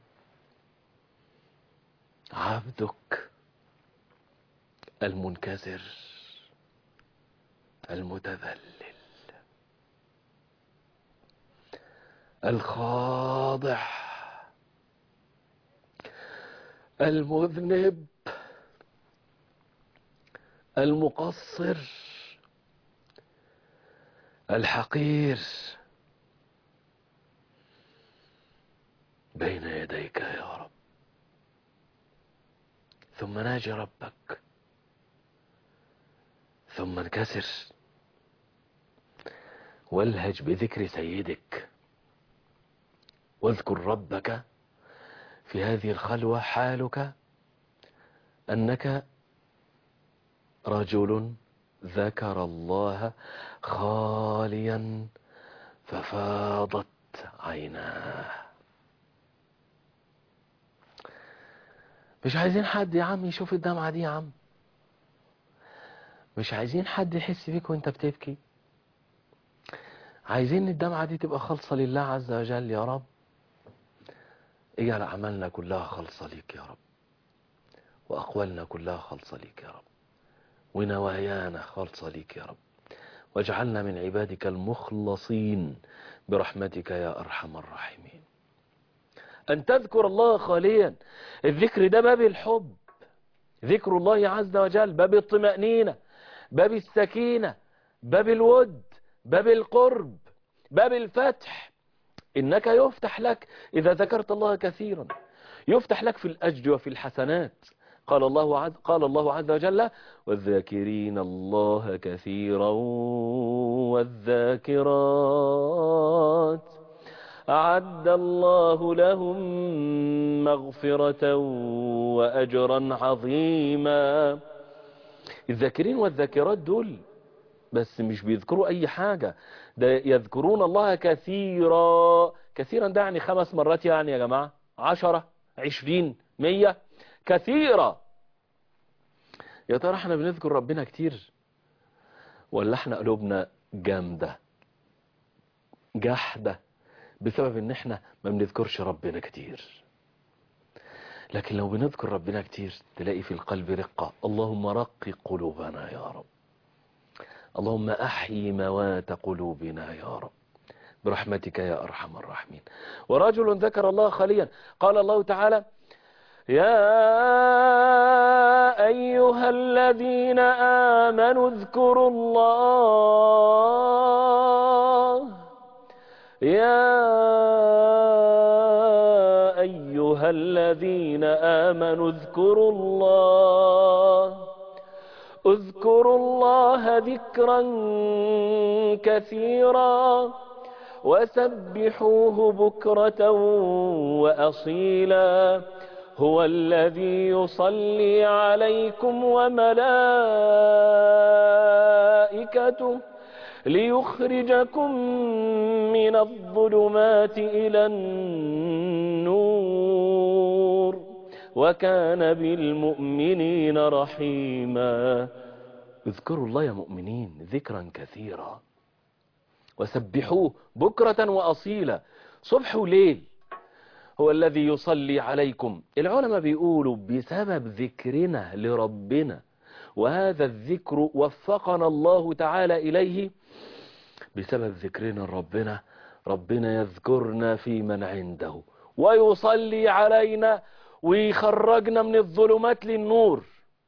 عبدك المنكسر المتذلل الخاضع المذنب المقصر الحقير بين يديك يا رب. ثم ناجي ربك، ثم انكسر والهج بذكر سيدك، واذكر ربك في هذه الخلوة. حالك أنك رجل ذكر الله خاليا ففاضت عيناه. مش عايزين حد يا عم يشوف الدمعة دي يا عم، مش عايزين حد يحس بيك وانت بتبكي، عايزين الدمعة دي تبقى خالصة لله عز وجل. يا رب اجعل أعمالنا كلها خالصة ليك يا رب، وأقوالنا كلها خالصة ليك يا رب، ونوايانا خالصة ليك يا رب، واجعلنا من عبادك المخلصين برحمتك يا أرحم الراحمين. أن تذكر الله خاليا، الذكر ده باب الحب، ذكر الله عز وجل باب الطمأنينة، باب السكينة، باب الود، باب القرب، باب الفتح. إنك يفتح لك إذا ذكرت الله كثيرا، يفتح لك في الأجر وفي الحسنات. قال الله عز وجل: والذاكرين الله كثيرا والذاكرات أعد الله لهم مغفرة وأجرا عظيما. الذاكرين والذاكرات دول بس مش بيذكروا أي حاجة، ده يذكرون الله كثيرا. كثيرا ده يعني 5 مرات يعني يا جماعة، 10 20 100 كثيرا. يا ترى احنا بنذكر ربنا كتير ولا احنا قلوبنا جامدة جحدة بسبب ان احنا ما بنذكرش ربنا كتير؟ لكن لو بنذكر ربنا كتير تلاقي في القلب رقة. اللهم رق قلوبنا يا رب، اللهم أحيي موات قلوبنا يا رب برحمتك يا أرحم الراحمين. ورجل ذكر الله خاليا، قال الله تعالى: يا أيها الذين آمنوا اذكروا الله، يا أيها الذين آمنوا اذكروا الله، اذكروا الله ذكرا كثيرا وسبحوه بكرة وأصيلا، هو الذي يصلي عليكم وملائكته ليخرجكم من الظلمات إلى النور وكان بالمؤمنين رحيما. اذكروا الله يا مؤمنين ذكرا كثيرا وسبحوه بكرة وأصيلا، صبح وليل. هو الذي يصلي عليكم. العلماء بيقولوا بسبب ذكرنا لربنا، وهذا الذكر وفقنا الله تعالى إليه، بسبب ذكرنا لربنا ربنا يذكرنا في من عنده ويصلي علينا ويخرجنا من الظلمات للنور.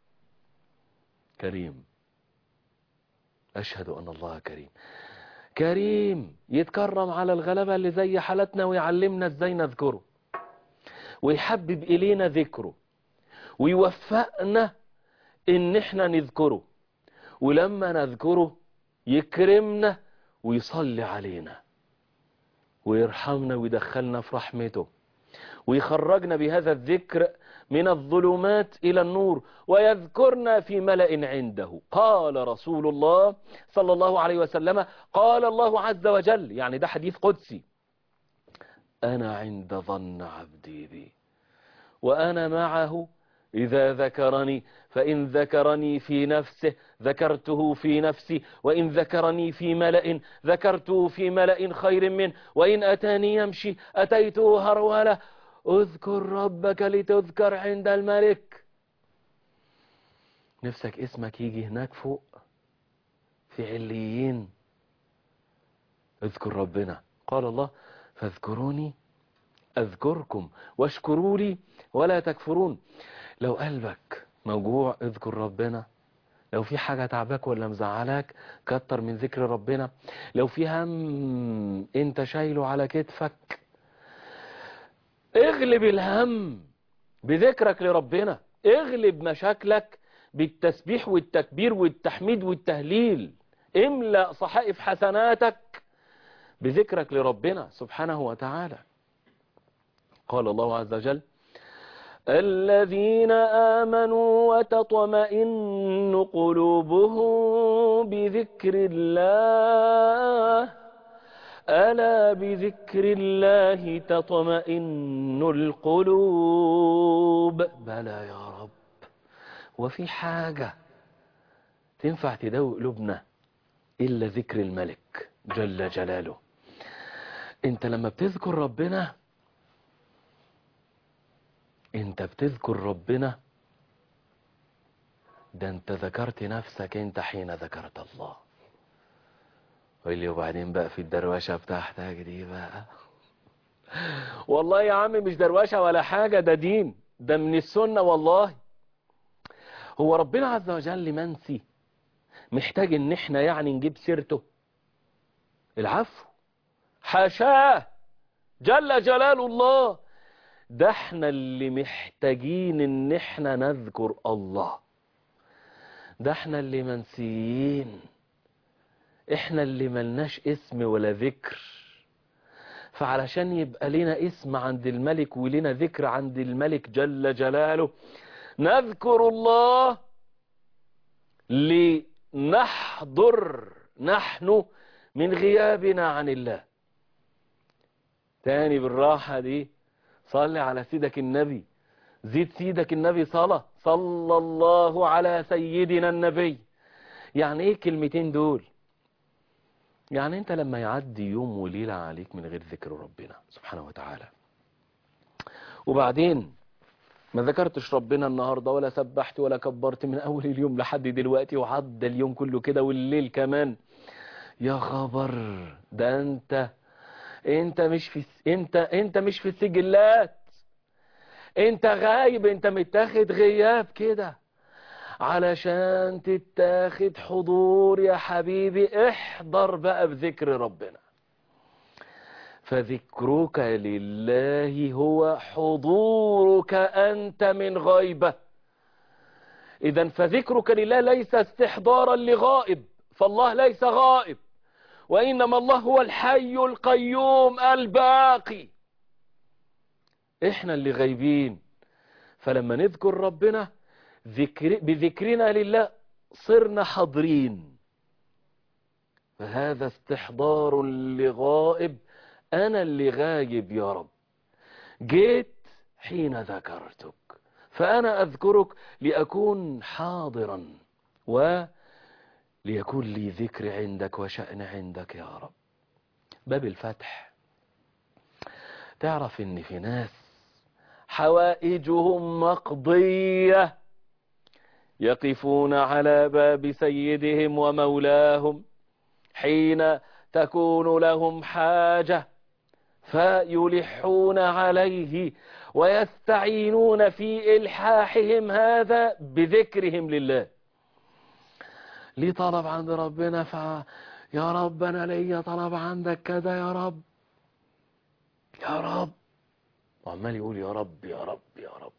كريم، أشهد أن الله كريم. كريم يتكرم على الغلبة اللي زي حالتنا ويعلمنا ازاي نذكره ويحبب إلينا ذكره ويوفقنا إن احنا نذكره، ولما نذكره يكرمنا ويصلي علينا ويرحمنا ويدخلنا في رحمته ويخرجنا بهذا الذكر من الظلمات إلى النور ويذكرنا في ملأ عنده. قال رسول الله صلى الله عليه وسلم: قال الله عز وجل، يعني ده حديث قدسي: أنا عند ظن عبدي بي وأنا معه إذا ذكرني، فإن ذكرني في نفسه ذكرته في نفسي، وإن ذكرني في ملأ ذكرته في ملأ خير منه، وإن أتاني يمشي أتيته هرولة. اذكر ربك لتذكر عند الملك. نفسك اسمك يجي هناك فوق في عليين. اذكر ربنا. قال الله: فاذكروني أذكركم واشكروا لي ولا تكفرون. لو قلبك موجوع اذكر ربنا، لو في حاجة تعبك ولا مزعلاك كتر من ذكر ربنا، لو في هم انت شايله على كتفك اغلب الهم بذكرك لربنا، اغلب مشاكلك بالتسبيح والتكبير والتحميد والتهليل، املأ صحائف حسناتك بذكرك لربنا سبحانه وتعالى. قال الله عز وجل: الذين آمنوا وتطمئن قلوبهم بذكر الله، ألا بذكر الله تطمئن القلوب. بلى يا رب، وفي حاجة تنفع تداوي قلوبنا إلا ذكر الملك جل جلاله. انت لما بتذكر ربنا، ده انت ذكرت نفسك انت حين ذكرت الله. واللي وبعدين بقى في الدروشة بتاعتك دي بقى، والله يا عم مش دروشة ولا حاجة، ده دين، ده من السنة والله. هو ربنا عز وجل منسي محتاج ان احنا يعني نجيب سيرته؟ العفو، حاشاه جل جلال الله. ده احنا اللي محتاجين ان احنا نذكر الله، ده احنا اللي منسيين، احنا اللي ملناش اسم ولا ذكر. فعلشان يبقى لنا اسم عند الملك ولنا ذكر عند الملك جل جلاله، نذكر الله لنحضر نحن من غيابنا عن الله. تاني بالراحة دي، صلي على سيدك النبي، زيد سيدك النبي صلى الله على سيدنا النبي. يعني ايه كلمتين دول؟ يعني انت لما يعدي يوم وليلة عليك من غير ذكر ربنا سبحانه وتعالى، وبعدين ما ذكرتش ربنا النهاردة ولا سبحت ولا كبرت من اول اليوم لحد دلوقتي، وعدى اليوم كله كده والليل كمان، يا خبر، ده انت مش في السجلات، انت غايب، انت متاخد غياب كده علشان تتاخد حضور. يا حبيبي احضر بقى بذكر ربنا. فذكرك لله هو حضورك أنت من غيبة. إذن فذكرك لله ليس استحضارا لغائب، فالله ليس غائب، وإنما الله هو الحي القيوم الباقي. إحنا اللي غايبين. فلما نذكر ربنا بذكرنا لله صرنا حاضرين، فهذا استحضار لغائب. أنا اللي غايب يا رب، جيت حين ذكرتك، فأنا أذكرك لأكون حاضرا وليكون لي ذكر عندك وشأن عندك يا رب. باب الفتح، تعرف إن في ناس حوائجهم مقضية، يقفون على باب سيدهم ومولاهم حين تكون لهم حاجة، فيلحون عليه ويستعينون في إلحاحهم هذا بذكرهم لله. لي طلب عند ربنا، يا رب أنا لي طلب عندك كذا يا رب يا رب، وعمال يقول يا رب يا رب يا رب.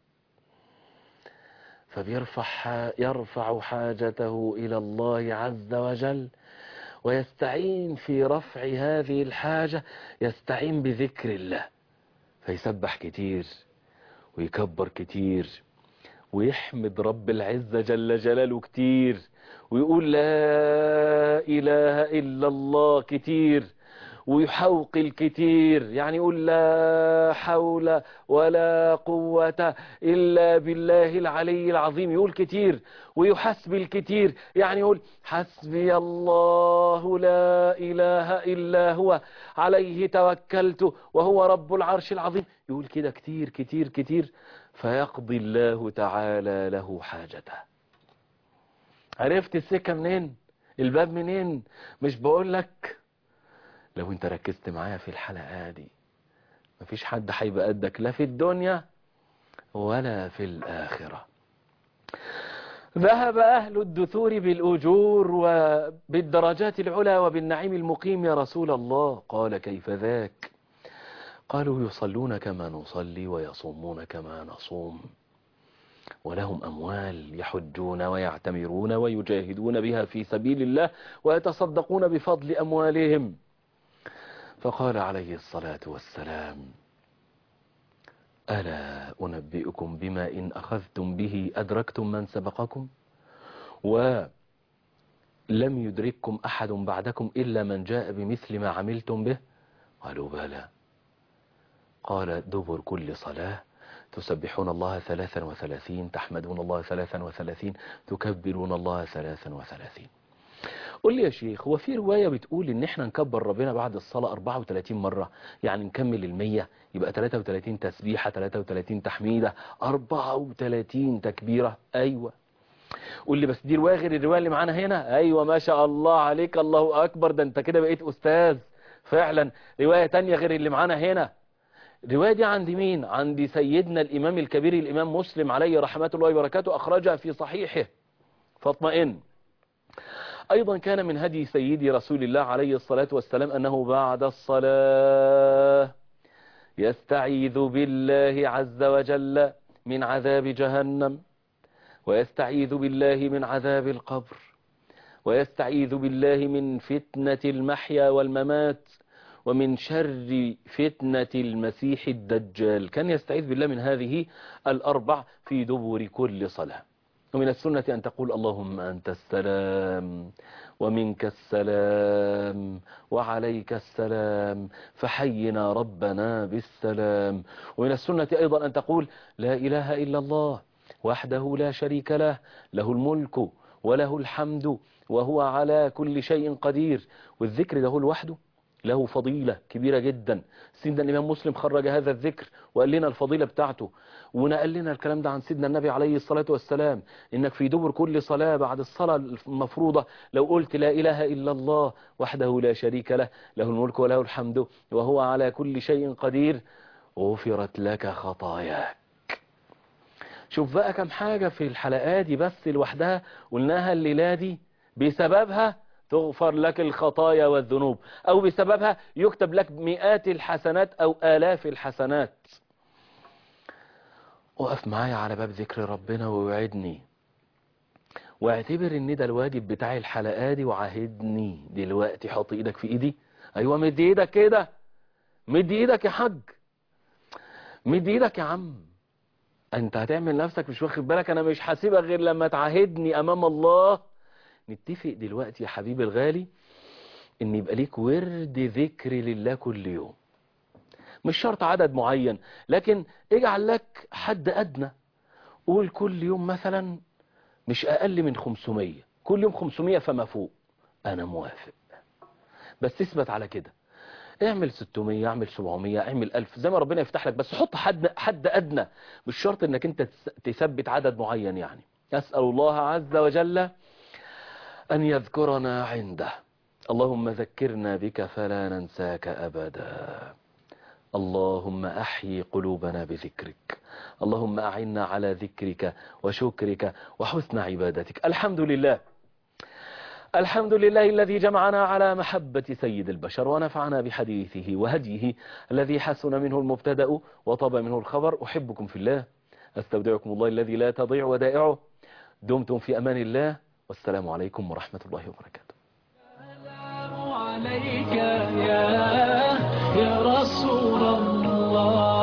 يرفع حاجته إلى الله عز وجل، ويستعين في رفع هذه الحاجة، يستعين بذكر الله، فيسبح كتير ويكبر كتير ويحمد رب العزة جل جلاله كتير، ويقول لا إله إلا الله كتير، ويحوقل كتير، يعني يقول لا حول ولا قوة إلا بالله العلي العظيم، يقول كتير، ويحسبل كتير، يعني يقول حسبي الله لا إله إلا هو عليه توكلت وهو رب العرش العظيم، يقول كده كتير كتير كتير، فيقضي الله تعالى له حاجته. عرفت السكة منين؟ الباب منين؟ مش بقول لك لو انت ركزت معايا في الحلقة دي مفيش حد هيبقى قدك لا في الدنيا ولا في الآخرة. ذهب أهل الدثور بالأجور وبالدرجات العلى وبالنعيم المقيم يا رسول الله. قال كيف ذاك؟ قالوا يصلون كما نصلي ويصومون كما نصوم، ولهم أموال يحجون ويعتمرون ويجاهدون بها في سبيل الله ويتصدقون بفضل أموالهم. فقال عليه الصلاة والسلام ألا أنبئكم بما إن أخذتم به أدركتم من سبقكم ولم يدرككم أحد بعدكم إلا من جاء بمثل ما عملتم به؟ قالوا بلى. قال دبر كل صلاة تسبحون الله 33، تحمدون الله 33، تكبرون الله 33. قل لي يا شيخ، هو في رواية بتقول ان احنا نكبر ربنا بعد الصلاة 34 مرة، يعني نكمل 100 يبقى 33 تسبيحة، 33 تحميدة، 34 تكبيرة؟ ايوه. قول لي بس دي رواية غير الرواية اللي معانا هنا. ايوه ما شاء الله عليك، الله اكبر، ده انت كده بقيت استاذ فعلا. رواية تانية غير اللي معانا هنا. الرواية دي عند مين؟ عند سيدنا الامام الكبير الامام مسلم عليه رحمة الله وبركاته، اخرجها في صحيحه. فاطمئن. أيضا كان من هدي سيدي رسول الله عليه الصلاة والسلام أنه بعد الصلاة يستعيذ بالله عز وجل من عذاب جهنم، ويستعيذ بالله من عذاب القبر، ويستعيذ بالله من فتنة المحيا والممات، ومن شر فتنة المسيح الدجال. كان يستعيذ بالله من هذه الأربع في دبر كل صلاة. ومن السنة أن تقول اللهم أنت السلام ومنك السلام وعليك السلام فحينا ربنا بالسلام. ومن السنة أيضا أن تقول لا إله إلا الله وحده لا شريك له، له الملك وله الحمد وهو على كل شيء قدير. والذكر ده لوحده له فضيلة كبيرة جدا. سيدنا الإمام مسلم خرج هذا الذكر وقال لنا الفضيلة بتاعته، ونقل لنا الكلام ده عن سيدنا النبي عليه الصلاة والسلام، إنك في دبر كل صلاة بعد الصلاة المفروضة لو قلت لا إله إلا الله وحده لا شريك له، له الملك وله الحمد وهو على كل شيء قدير، غفرت لك خطاياك. شوف بقى كم حاجة في الحلقات دي بس لوحدها قلناها الليلة دي بسببها تغفر لك الخطايا والذنوب، أو بسببها يكتب لك مئات الحسنات أو آلاف الحسنات. وقف معايا على باب ذكر ربنا ووعدني، واعتبر ان ده الواجب بتاع الحلقة دي، وعاهدني دلوقتي حط ايدك في ايدي. ايوه مد ايدك كده، مد ايدك يا حاج، مد ايدك يا عم. انت هتعمل نفسك مش واخد بالك، انا مش هسيبك غير لما تعاهدني امام الله. نتفق دلوقتي يا حبيبي الغالي ان يبقى ليك ورد ذكر لله كل يوم، مش شرط عدد معين، لكن اجعل لك حد ادنى. قول كل يوم مثلا مش اقل من 500، كل يوم 500 فما فوق، انا موافق. بس اثبت على كده، اعمل 600، اعمل 700، اعمل 1000 زي ما ربنا يفتح لك، بس حط حد ادنى، مش شرط انك انت تثبت عدد معين يعني. اسأل الله عز وجل ان يذكرنا عنده. اللهم ذكرنا بك فلا ننساك ابدا. اللهم احيي قلوبنا بذكرك، اللهم اعنا على ذكرك وشكرك وحسن عبادتك. الحمد لله، الحمد لله الذي جمعنا على محبة سيد البشر ونفعنا بحديثه وهديه الذي حسن منه المبتدأ وطاب منه الخبر. أحبكم في الله، أستودعكم الله الذي لا تضيع ودائعه. دمتم في أمان الله، والسلام عليكم ورحمة الله وبركاته. السلام عليك يا رسول الله.